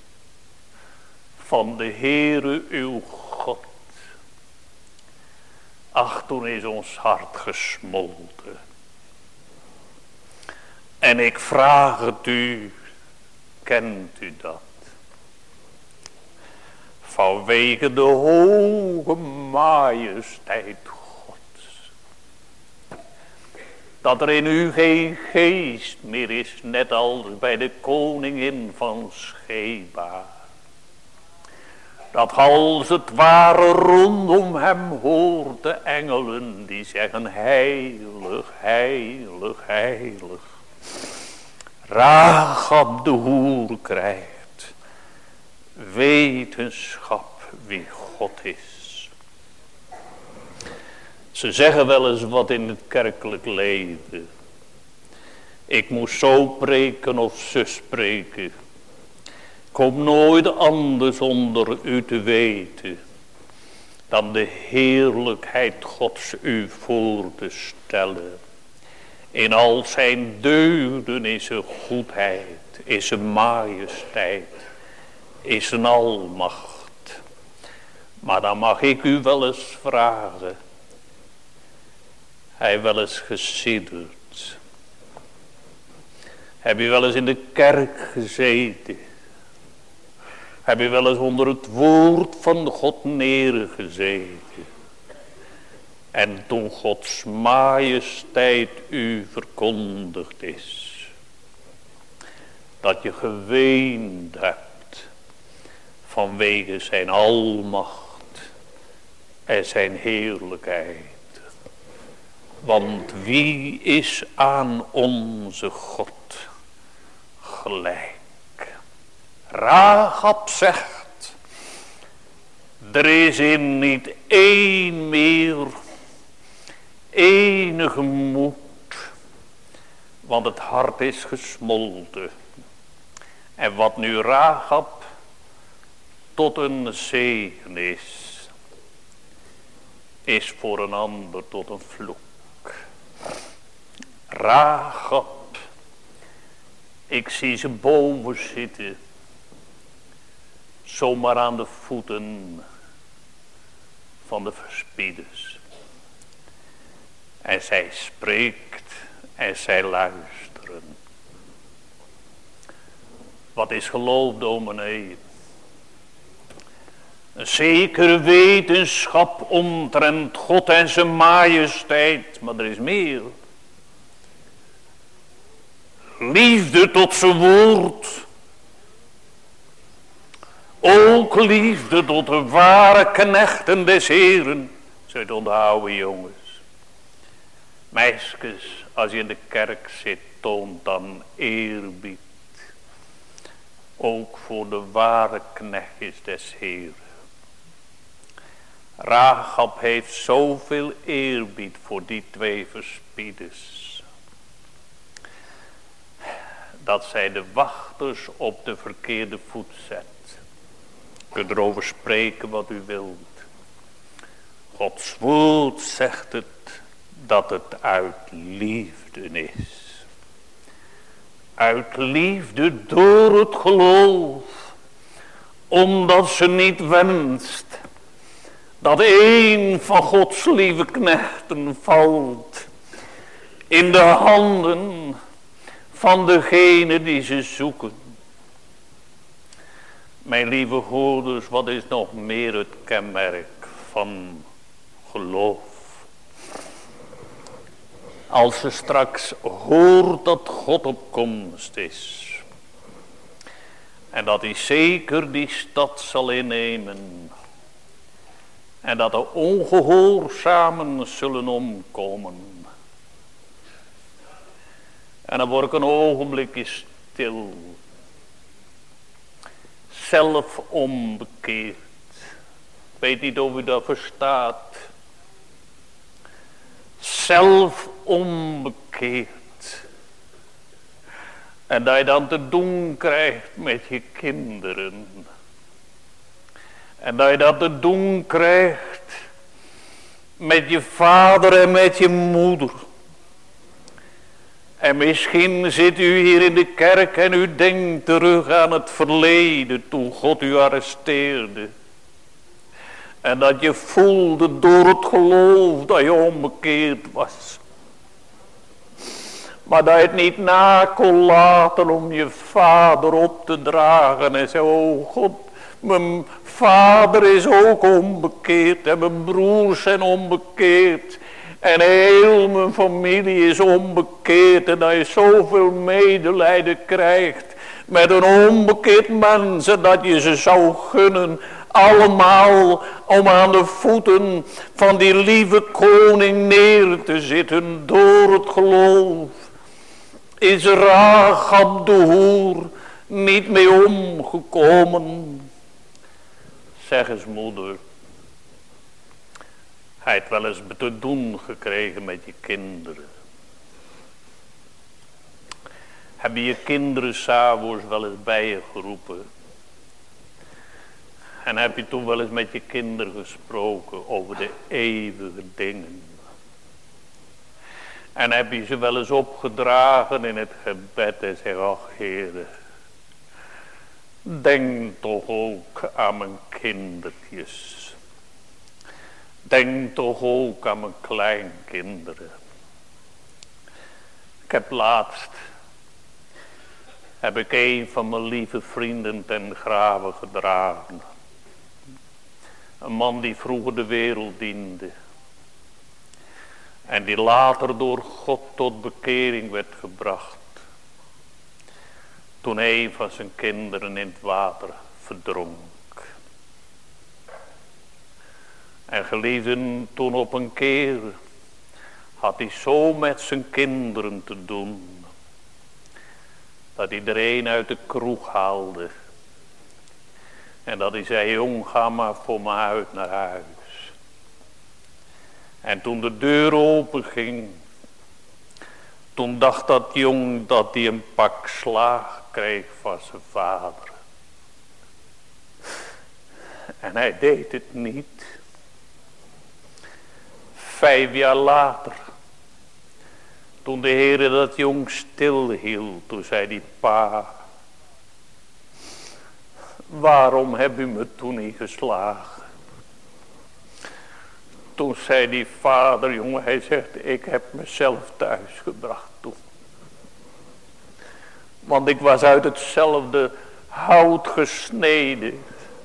van de Heere uw God, ach, toen is ons hart gesmolten. En ik vraag het u, kent u dat? Vanwege de hoge majesteit Gods. Dat er in u geen geest meer is, net als bij de koningin van Sheba. Dat als het ware rondom hem hoort de engelen die zeggen heilig, heilig, heilig. Rahab de hoer krijgt wetenschap wie God is. Ze zeggen wel eens wat in het kerkelijk leven. Ik moest zo preken of zo spreken. Ik hoop nooit anders onder u te weten dan de heerlijkheid Gods u voor te stellen. In al zijn deugden is er goedheid, is er majesteit, is een almacht. Maar dan mag ik u wel eens vragen. Hij wel eens gesidderd. Heb je wel eens in de kerk gezeten? Heb je wel eens onder het woord van God neergezeten? En toen Gods majesteit u verkondigd is. Dat je geweend hebt. Vanwege zijn almacht. En zijn heerlijkheid. Want wie is aan onze God gelijk? Rahab zegt. Er is in niet één meer. Enige moed. Want het hart is gesmolten. En wat nu Rahab tot een zegen is. Is voor een ander tot een vloek. Rahab. Ik zie ze boven zitten. Zomaar aan de voeten van de verspieders. En zij spreekt En zij luisteren. Wat is geloof, dominee? Een zekere wetenschap omtrent God en zijn majesteit. Maar er is meer. Liefde tot zijn woord. Ook liefde tot de ware knechten des Heren. Zult onthouden, jongens. Meisjes, als je in de kerk zit, toont dan eerbied. Ook voor de ware knechtjes des Heren. Rahab heeft zoveel eerbied voor die twee verspieders. Dat zij de wachters op de verkeerde voet zet. Je kunt erover spreken wat u wilt. Gods woord zegt het dat het uit liefde is. Uit liefde door het geloof. Omdat ze niet wenst dat een van Gods lieve knechten valt in de handen van degene die ze zoeken. Mijn lieve hoorders, wat is nog meer het kenmerk van geloof? Als ze straks hoort dat God op komst is. En dat hij zeker die stad zal innemen. En dat de ongehoorzamen zullen omkomen. En dan word ik een ogenblikje stil. Zelf onbekeerd. Ik weet niet of u dat verstaat. Zelf onbekeerd. En dat je dan te doen krijgt met je kinderen. En dat je dat te doen krijgt met je vader en met je moeder. En misschien zit u hier in de kerk en u denkt terug aan het verleden toen God u arresteerde. En dat je voelde door het geloof dat je onbekeerd was. Maar dat je het niet na kon laten om je vader op te dragen en zei, oh God, mijn vader is ook onbekeerd en mijn broers zijn onbekeerd. En heel mijn familie is onbekeerd en dat je zoveel medelijden krijgt met een onbekeerd mensen dat je ze zou gunnen. Allemaal om aan de voeten van die lieve koning neer te zitten door het geloof. Is Rahab de hoer niet mee omgekomen? Zeg eens moeder. Hij heeft wel eens te doen gekregen met je kinderen. Heb je je kinderen 's avonds wel eens bij je geroepen? En heb je toen wel eens met je kinderen gesproken over de eeuwige dingen? En heb je ze wel eens opgedragen in het gebed en zeg, ach Heere, denk toch ook aan mijn kindertjes. Denk toch ook aan mijn kleinkinderen. Ik heb laatst, heb ik een van mijn lieve vrienden ten grave gedragen. Een man die vroeger de wereld diende. En die later door God tot bekering werd gebracht. Toen een van zijn kinderen in het water verdronk. En geliefden, toen op een keer had hij zo met zijn kinderen te doen. Dat hij er een uit de kroeg haalde. En dat hij zei, jong, ga maar voor me uit naar huis. En toen de deur open ging, toen dacht dat jong dat hij een pak slaag kreeg van zijn vader. En hij deed het niet. Vijf jaar later, toen de Heere dat jong stilhield, toen zei die pa, waarom heb u me toen niet geslagen? Toen zei die vader, jongen, hij zegt, ik heb mezelf thuis gebracht toen. Want ik was uit hetzelfde hout gesneden.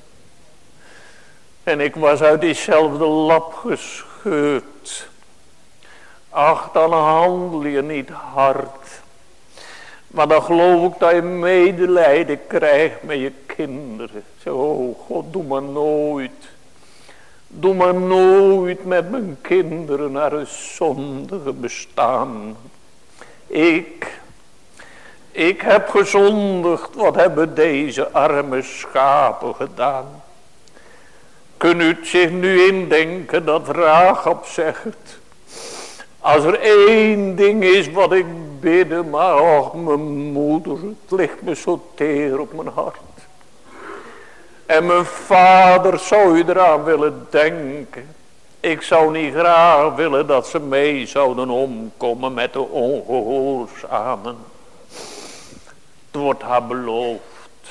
En ik was uit diezelfde lap gescheurd. Ach, dan handel je niet hard. Maar dan geloof ik dat je medelijden krijgt met je kinderen. Zeg, oh God, doe maar nooit. Doe maar nooit met mijn kinderen naar een zondige bestaan. Ik, ik heb gezondigd. Wat hebben deze arme schapen gedaan? Kunt u het zich nu indenken dat Rahab zegt. Als er één ding is wat ik bidden, maar och mijn moeder, het ligt me zo teer op mijn hart. En mijn vader zou u eraan willen denken. Ik zou niet graag willen dat ze mee zouden omkomen met de ongehoorzamen. Het wordt haar beloofd.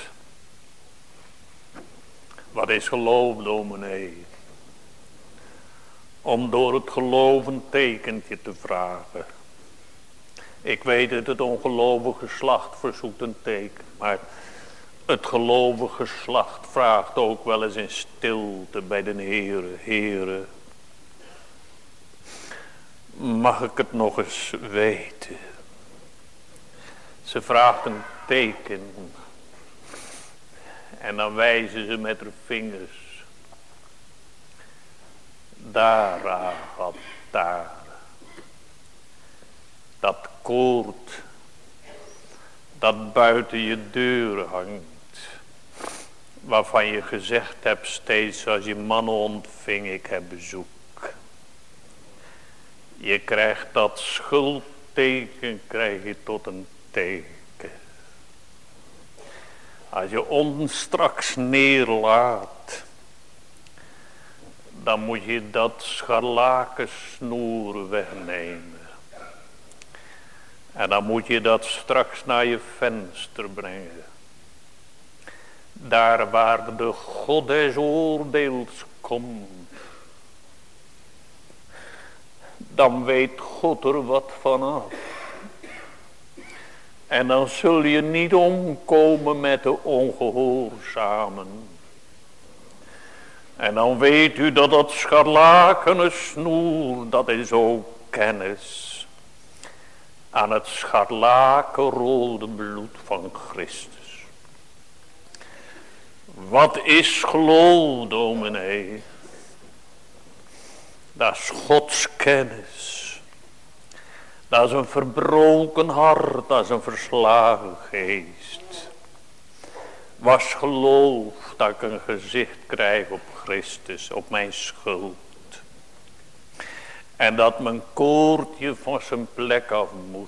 Wat is geloof, dominee? Om door het geloof een tekentje te vragen. Ik weet dat het ongelovige geslacht verzoekt een teken. Maar het gelovige geslacht vraagt ook wel eens in stilte bij de Heere. Heere, mag ik het nog eens weten? Ze vraagt een teken. En dan wijzen ze met haar vingers. Daar, Rahab, daar. Dat koord. Dat buiten je deur hangt. Waarvan je gezegd hebt steeds als je mannen ontving, ik heb bezoek. Je krijgt dat schuldteken, krijg je tot een teken. Als je ons straks neerlaat, dan moet je dat scharlakensnoer wegnemen. En dan moet je dat straks naar je venster brengen. Daar waar de God des oordeels komt. Dan weet God er wat vanaf. En dan zul je niet omkomen met de ongehoorzamen. En dan weet u dat dat scharlakene snoer, dat is ook kennis. Aan het scharlakenrode bloed van Christus. Wat is geloof, dominee? Dat is Gods kennis. Dat is een verbroken hart, dat is een verslagen geest. Was geloof dat ik een gezicht krijg op Christus, op mijn schuld. En dat mijn koordje van zijn plek af moet.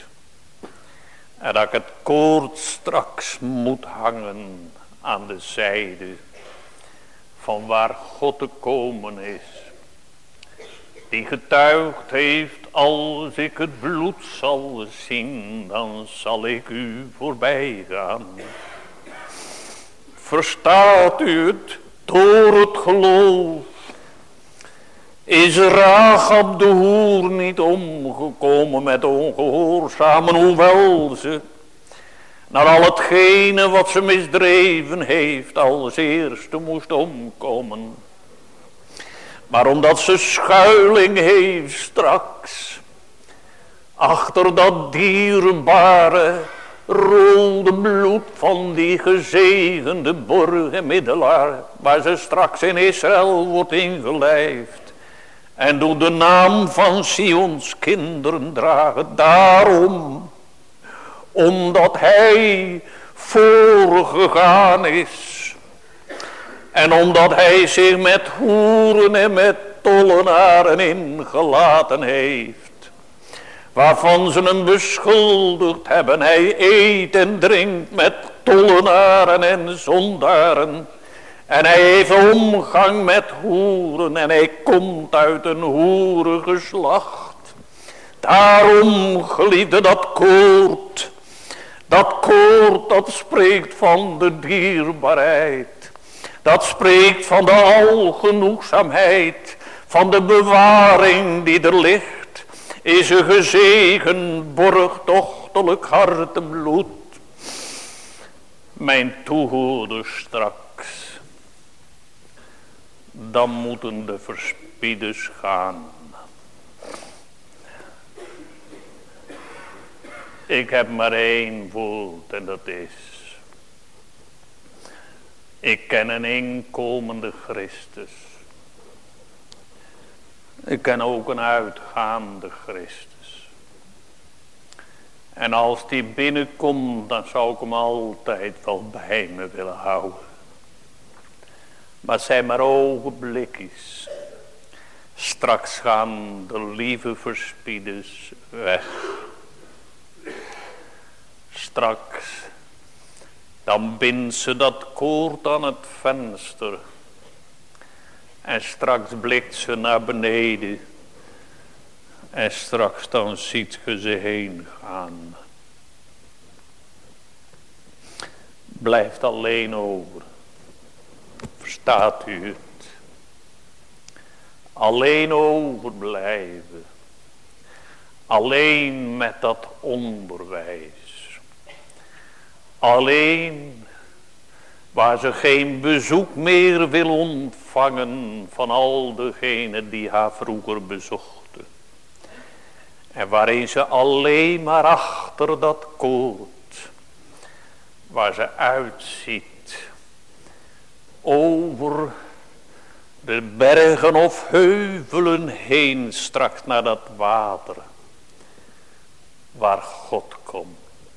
En dat ik het koord straks moet hangen aan de zijde van waar God te komen is. Die getuigd heeft, als ik het bloed zal zien, dan zal ik u voorbij gaan. Verstaat u het? Door het geloof is Rahab de hoer niet omgekomen met ongehoorzamen, hoewel ze naar al hetgene wat ze misdreven heeft als eerste moest omkomen. Maar omdat ze schuiling heeft straks achter dat dierbare rode bloed van die gezegende borgenmiddelaar, waar ze straks in Israël wordt ingelijfd. En doet de naam van Sions kinderen dragen. Daarom, omdat hij voorgegaan is. En omdat hij zich met hoeren en met tollenaren ingelaten heeft. Waarvan ze hem beschuldigd hebben. Hij eet en drinkt met tollenaren en zondaren. En hij heeft omgang met hoeren. En hij komt uit een hoerengeslacht. Daarom, geliefde, dat koord. Dat koord dat spreekt van de dierbaarheid. Dat spreekt van de algenoegzaamheid. Van de bewaring die er ligt. Is een gezegend borgtochtelijk hartenbloed. mijn toehoorders straks, dan moeten de verspieders gaan. Ik heb maar één woord en dat is: ik ken een inkomende Christus. Ik ken ook een uitgaande Christus. En als die binnenkomt, dan zou ik hem altijd wel bij me willen houden. Maar het zijn maar ogenblikjes. Straks gaan de lieve verspieders weg. Straks, dan bindt ze dat koord aan het venster. En straks blikt ze naar beneden. En straks dan ziet ge ze heen gaan. Blijft alleen over. Verstaat u het? Alleen overblijven. Alleen met dat onderwijs. Alleen waar ze geen bezoek meer wil ontvangen van al degenen die haar vroeger bezochten. En waarin ze alleen maar achter dat koord, waar ze uitziet, over de bergen of heuvelen heen, straks naar dat water, waar God komt.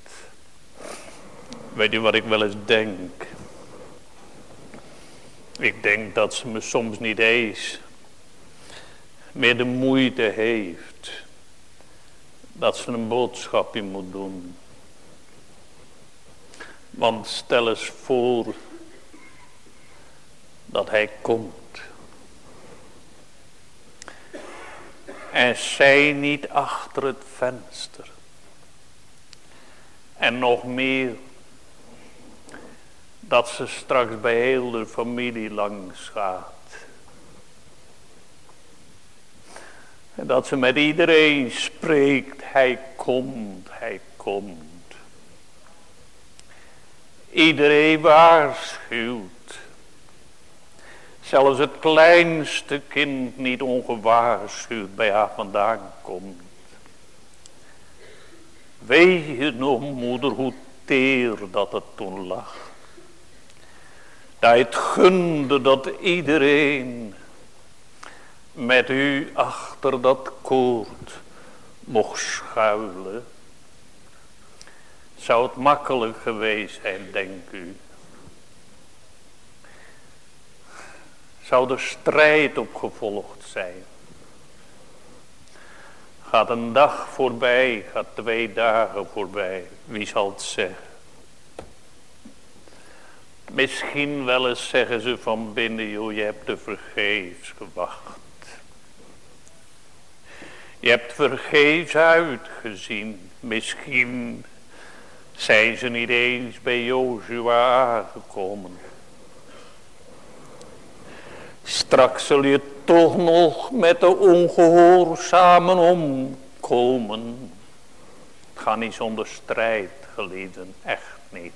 Weet u wat ik wel eens denk? Ik denk dat ze me soms niet eens meer de moeite heeft dat ze een boodschapje moet doen. Want stel eens voor dat hij komt en zij niet achter het venster. En nog meer, dat ze straks bij heel de familie langs gaat. En dat ze met iedereen spreekt, hij komt, hij komt. Iedereen waarschuwt. Zelfs het kleinste kind niet ongewaarschuwd bij haar vandaan komt. Weet je nog, moeder, hoe teer dat het toen lag. Dat hij het gunde dat iedereen met u achter dat koord mocht schuilen. Zou het makkelijk geweest zijn, denk u? Zou er strijd op gevolgd zijn? Gaat een dag voorbij, gaat twee dagen voorbij. Wie zal het zeggen? Misschien wel eens zeggen ze van binnen, joh, je hebt te vergeefs gewacht. Je hebt vergeefs uitgezien. Misschien zijn ze niet eens bij Jozua aangekomen. Straks zul je toch nog met de ongehoorzamen omkomen. Het gaat niet zonder strijd, geliefden, echt niet.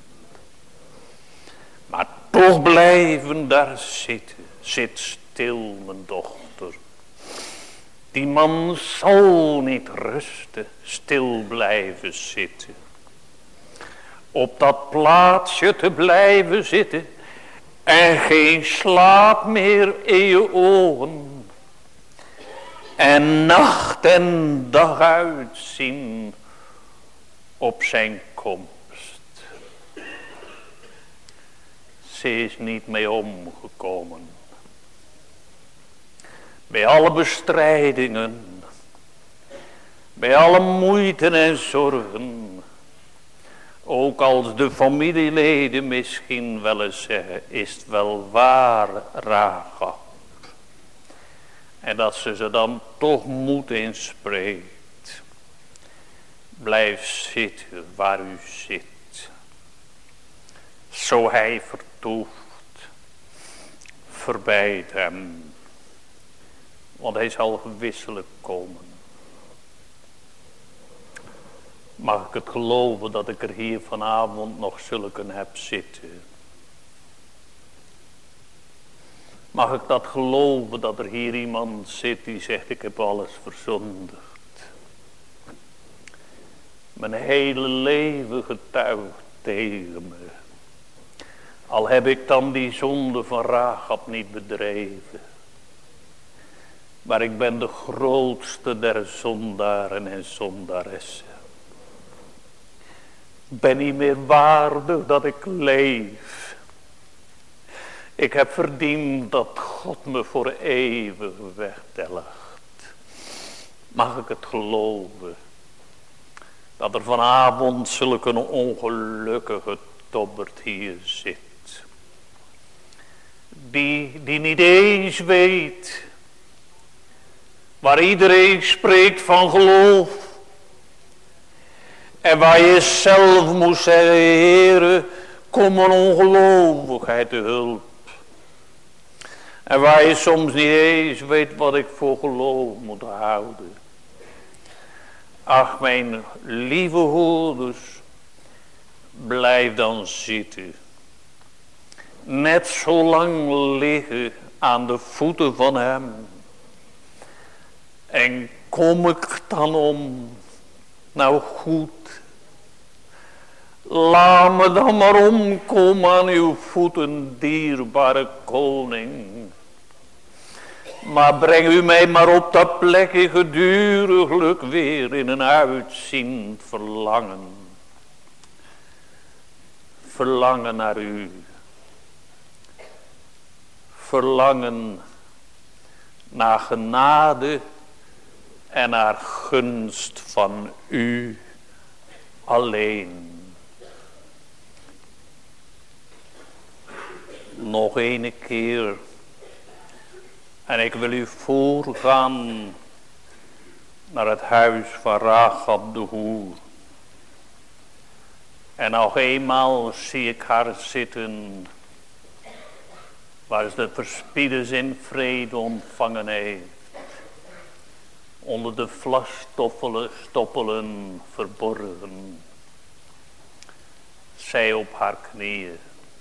Maar toch blijven daar zitten. Zit stil, mijn dochter. Die man zal niet rusten, stil blijven zitten. Op dat plaatsje te blijven zitten. En geen slaap meer in je ogen. En nacht en dag uitzien op zijn komst. Ze is niet mee omgekomen. Bij alle bestrijdingen. Bij alle moeite en zorgen. Ook als de familieleden misschien wel eens zeggen, is het wel waar, Rachab. En dat ze ze dan toch moed inspreekt. Blijf zitten waar u zit. Zo hij vertoeft, verbijt hem. Want hij zal gewisselijk komen. Mag ik het geloven dat ik er hier vanavond nog zulke heb zitten? Mag ik dat geloven dat er hier iemand zit die zegt, ik heb alles verzondigd. Mijn hele leven getuigt tegen me. Al heb ik dan die zonde van Rahab niet bedreven. Maar ik ben de grootste der zondaren en zondaressen. Ik ben niet meer waardig dat ik leef. Ik heb verdiend dat God me voor eeuwig wegdelgt. Mag ik het geloven? Dat er vanavond zulke een ongelukkige tobbert hier zit. Die, die niet eens weet. Waar iedereen spreekt van geloof. En waar je zelf moest zeggen, Heere, kom mijn ongelovigheid te hulp. En waar je soms niet eens weet wat ik voor geloof moet houden. Ach, mijn lieve hoorders, blijf dan zitten. Net zo lang liggen aan de voeten van hem. En kom ik dan om, nou goed. Laat me dan maar omkomen aan uw voeten, dierbare koning. Maar breng u mij maar op dat plekje geduriglijk weer in een uitziend verlangen. Verlangen naar u. Verlangen naar genade en naar gunst van u alleen. Nog een keer. En ik wil u voorgaan naar het huis van Rahab de hoer. En nog eenmaal zie ik haar zitten, waar ze de verspieders in vrede ontvangen heeft. Onder de vlasstoppelen stoppelen verborgen. Zij op haar knieën.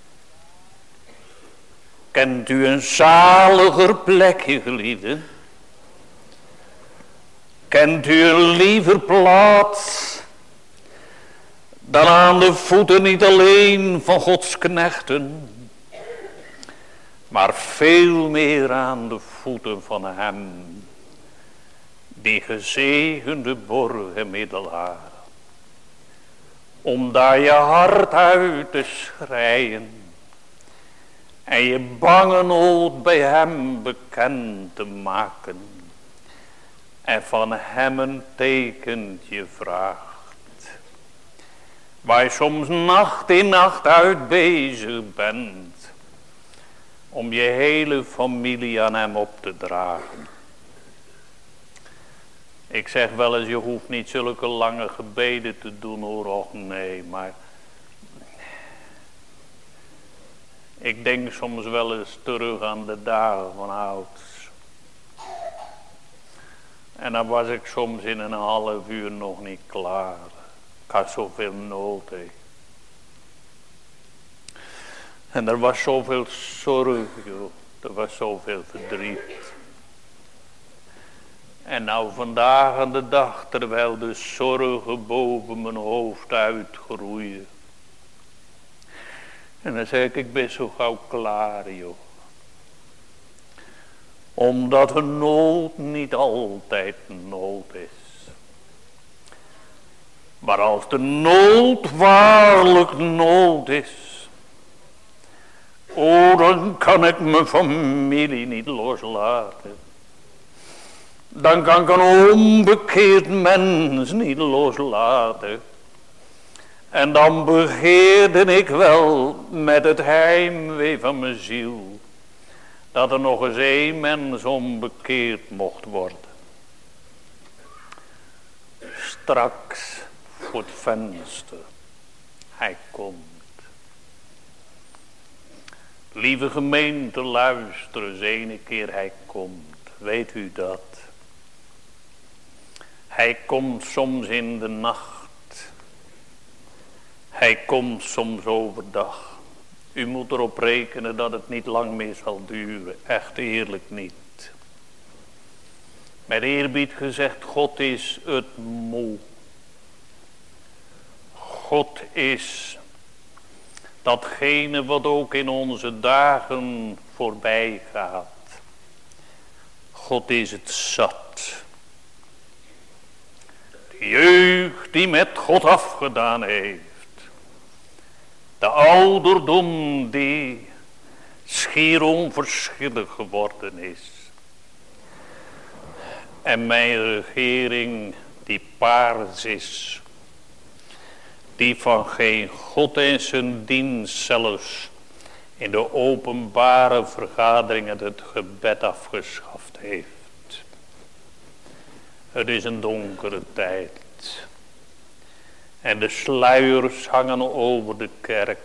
Kent u een zaliger plekje, geliefde? Kent u een liever plaats dan aan de voeten niet alleen van Gods knechten, maar veel meer aan de voeten van hem, die gezegende borgen middelaar, om daar je hart uit te schreien en je bange nood bij hem bekend te maken. En van hem een tekentje vraagt. Waar je soms nacht in nacht uit bezig bent. Om je hele familie aan hem op te dragen. Ik zeg wel eens, je hoeft niet zulke lange gebeden te doen hoor. Och nee, maar ik denk soms wel eens terug aan de dagen van ouds. En dan was ik soms in een half uur nog niet klaar. Ik had zoveel nood. He. En er was zoveel zorg, joh. Er was zoveel verdriet. En nou vandaag aan de dag, terwijl de zorgen boven mijn hoofd uitgroeien. En dan zeg ik, ik ben zo gauw klaar, joh. Omdat de nood niet altijd nood is. Maar als de nood waarlijk nood is. O, dan kan ik mijn familie niet loslaten. Dan kan ik een onbekeerd mens niet loslaten. En dan begeerde ik wel met het heimwee van mijn ziel. Dat er nog eens één mens onbekeerd mocht worden. Straks voor het venster. Hij komt. Lieve gemeente, luister eens ene keer, hij komt. Weet u dat? Hij komt soms in de nacht. Hij komt soms overdag. U moet erop rekenen dat het niet lang meer zal duren. Echt eerlijk niet. Met eerbied gezegd, God is het moe. God is datgene wat ook in onze dagen voorbij gaat. God is het zat. De jeugd die met God afgedaan heeft. De ouderdom die schier onverschillig geworden is. En mijn regering die paars is. Die van geen God en zijn dienst zelfs in de openbare vergaderingen het gebed afgeschaft heeft. Het is een donkere tijd. En de sluiers hangen over de kerk.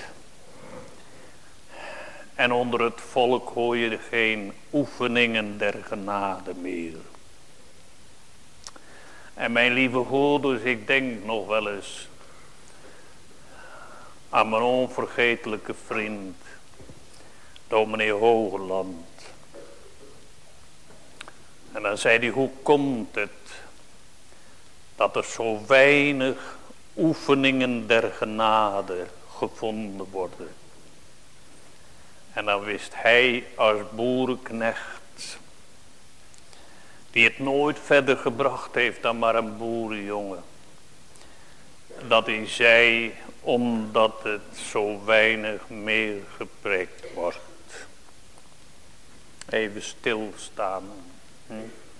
En onder het volk hoor je geen oefeningen der genade meer. En mijn lieve hoorders, ik denk nog wel eens aan mijn onvergetelijke vriend, dominee Hogeland. En dan zei hij, hoe komt het dat er zo weinig oefeningen der genade gevonden worden? En dan wist hij als boerenknecht, die het nooit verder gebracht heeft dan maar een boerenjongen, dat hij zei, omdat het zo weinig meer gepreekt wordt. Even stilstaan. Hm?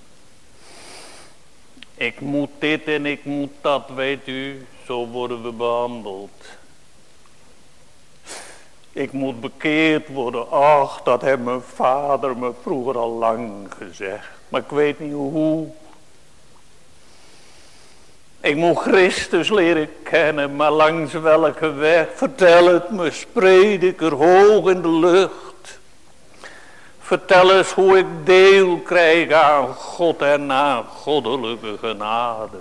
Ik moet dit en ik moet dat, weet u, zo worden we behandeld. Ik moet bekeerd worden, ach, dat heeft mijn vader me vroeger al lang gezegd. Maar ik weet niet hoe. Ik moet Christus leren kennen, maar langs welke weg? Vertel het me, prediker hoog in de lucht. Vertel eens hoe ik deel krijg aan God en aan goddelijke genade.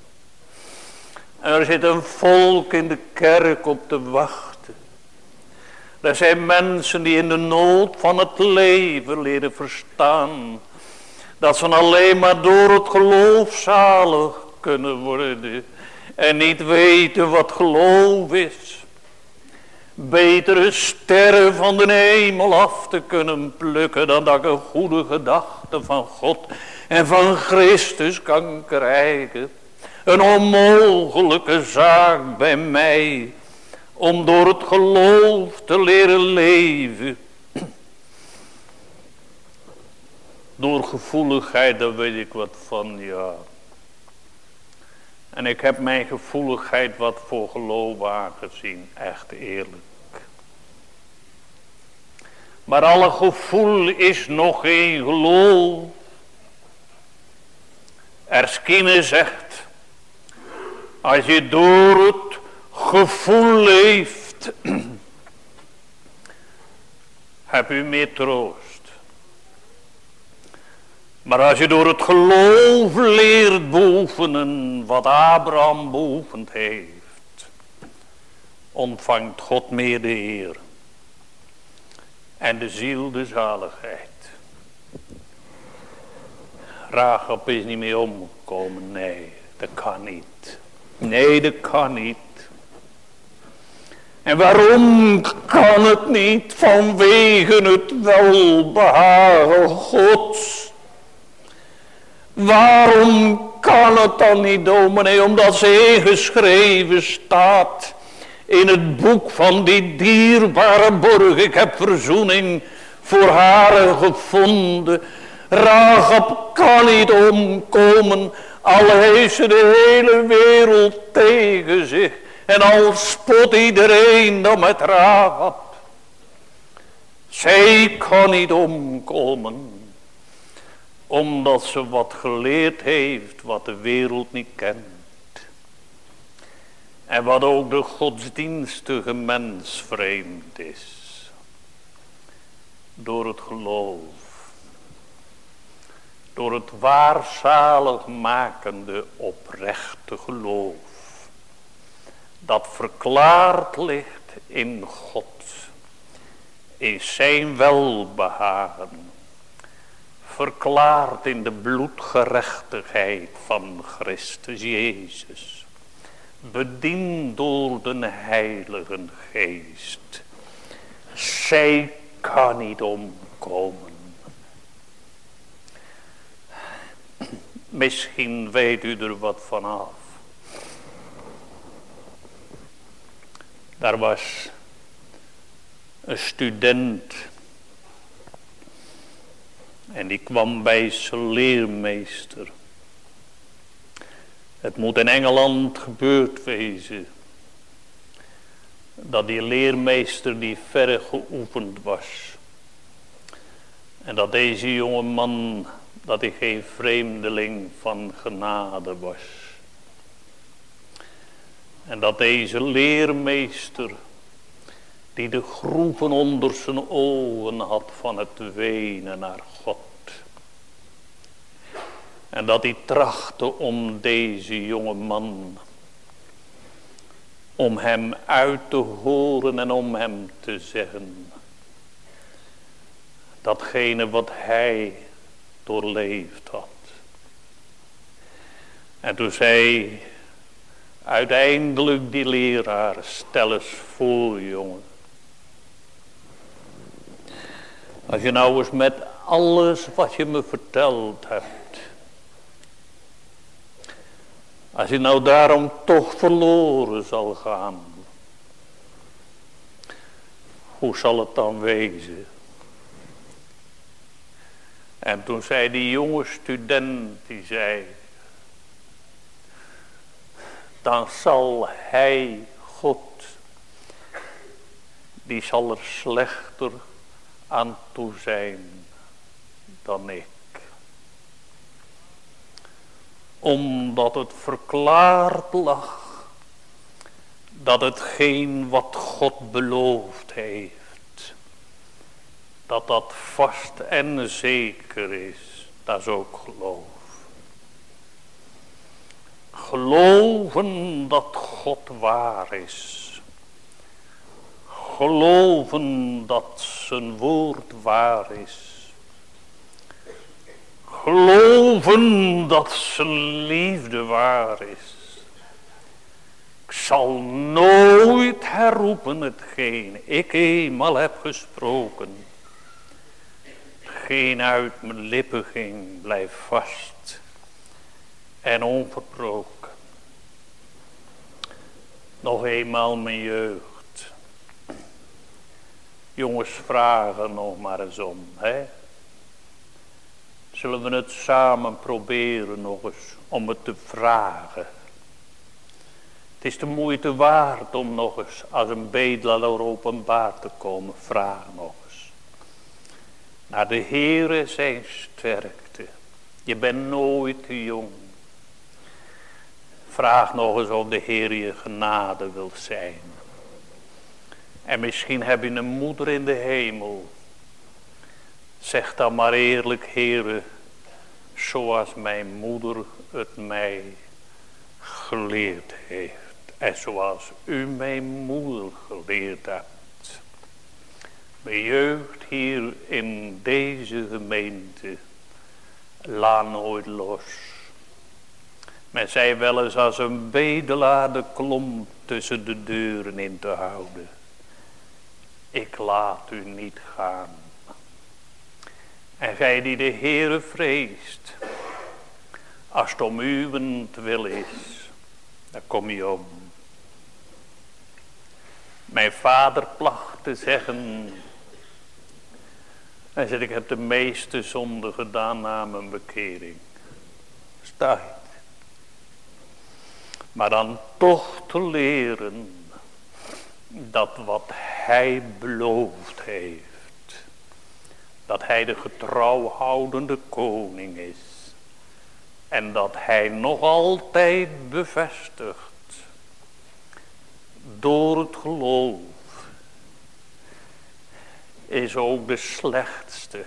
Er zit een volk in de kerk op te wachten. Er zijn mensen die in de nood van het leven leren verstaan. Dat ze alleen maar door het geloof zalig kunnen worden. En niet weten wat geloof is. Betere sterren van de hemel af te kunnen plukken. Dan dat ik een goede gedachte van God en van Christus kan krijgen. Een onmogelijke zaak bij mij. Om door het geloof te leren leven. Door gevoeligheid, daar weet ik wat van, ja. En ik heb mijn gevoeligheid wat voor geloof aangezien, echt eerlijk. Maar alle gevoel is nog geen geloof. Erskine zegt, als je door het gevoel leeft, heb u meer troost. Maar als je door het geloof leert beoefenen wat Abraham beoefend heeft, ontvangt God meer de Heer en de ziel de zaligheid. Rahab is niet meer omgekomen, nee, dat kan niet. Nee, dat kan niet. En waarom kan het niet? Vanwege het welbehagen Gods. Waarom kan het dan niet, dominee? Omdat ze ingeschreven staat in het boek van die dierbare borg. Ik heb verzoening voor haar gevonden. Rahab kan niet omkomen, al heeft ze de hele wereld tegen zich. En al spot iedereen dan met Rahab. Zij kan niet omkomen. Omdat ze wat geleerd heeft wat de wereld niet kent. En wat ook de godsdienstige mens vreemd is. Door het geloof. Door het waarzalig makende oprechte geloof. dat verklaard ligt in God, in zijn welbehagen, verklaard in de bloedgerechtigheid van Christus Jezus, bediend door de Heilige Geest. Zij kan niet omkomen. Misschien weet u er wat van af. Daar was een student en die kwam bij zijn leermeester. Het moet in Engeland gebeurd wezen dat die leermeester die verre geoefend was en dat deze jonge man, dat hij geen vreemdeling van genade was. En dat deze leermeester, die de groeven onder zijn ogen had van het wenen naar God. En dat hij trachtte om deze jonge man, om hem uit te horen en om hem te zeggen, datgene wat hij doorleefd had. En toen zei uiteindelijk die leraar, stel eens voor jongen. Als je nou eens met alles wat je me verteld hebt, als je nou daarom toch verloren zal gaan, hoe zal het dan wezen? En toen zei die jonge student, die zei, dan zal hij, God, die zal er slechter aan toe zijn dan ik. Omdat het verklaard lag dat hetgeen wat God beloofd heeft, dat dat vast en zeker is. Dat is ook geloof. Geloven dat God waar is. Geloven dat zijn woord waar is. Geloven dat zijn liefde waar is. Ik zal nooit herroepen hetgeen ik eenmaal heb gesproken. Hetgeen uit mijn lippen ging, blijft vast en onverbroken. Nog eenmaal mijn jeugd. Jongens, vragen nog maar eens om, hè? Zullen we het samen proberen nog eens om het te vragen? Het is de moeite waard om nog eens als een bedelaar openbaar te komen. Vraag nog eens. Naar de Heere zijn sterkte. Je bent nooit te jong. Vraag nog eens of de Heer je genade wil zijn. En misschien heb je een moeder in de hemel. Zeg dan maar eerlijk, Heere, zoals mijn moeder het mij geleerd heeft. En zoals u mijn moeder geleerd hebt. Mijn jeugd hier in deze gemeente, laat nooit los. Men zei wel eens als een bedelaar de klomp tussen de deuren in te houden. Ik laat u niet gaan. En gij die de Heere vreest, als het om uwentwil is, dan kom je om. Mijn vader placht te zeggen, hij zei, ik heb de meeste zonden gedaan na mijn bekering. Staat. Maar dan toch te leren dat wat hij beloofd heeft, dat hij de getrouwhoudende koning is en dat hij nog altijd bevestigt door het geloof, is ook de slechtste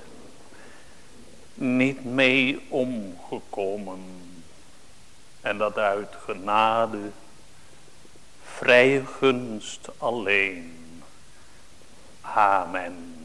niet mee omgekomen. En dat uit genade vrije gunst alleen. Amen.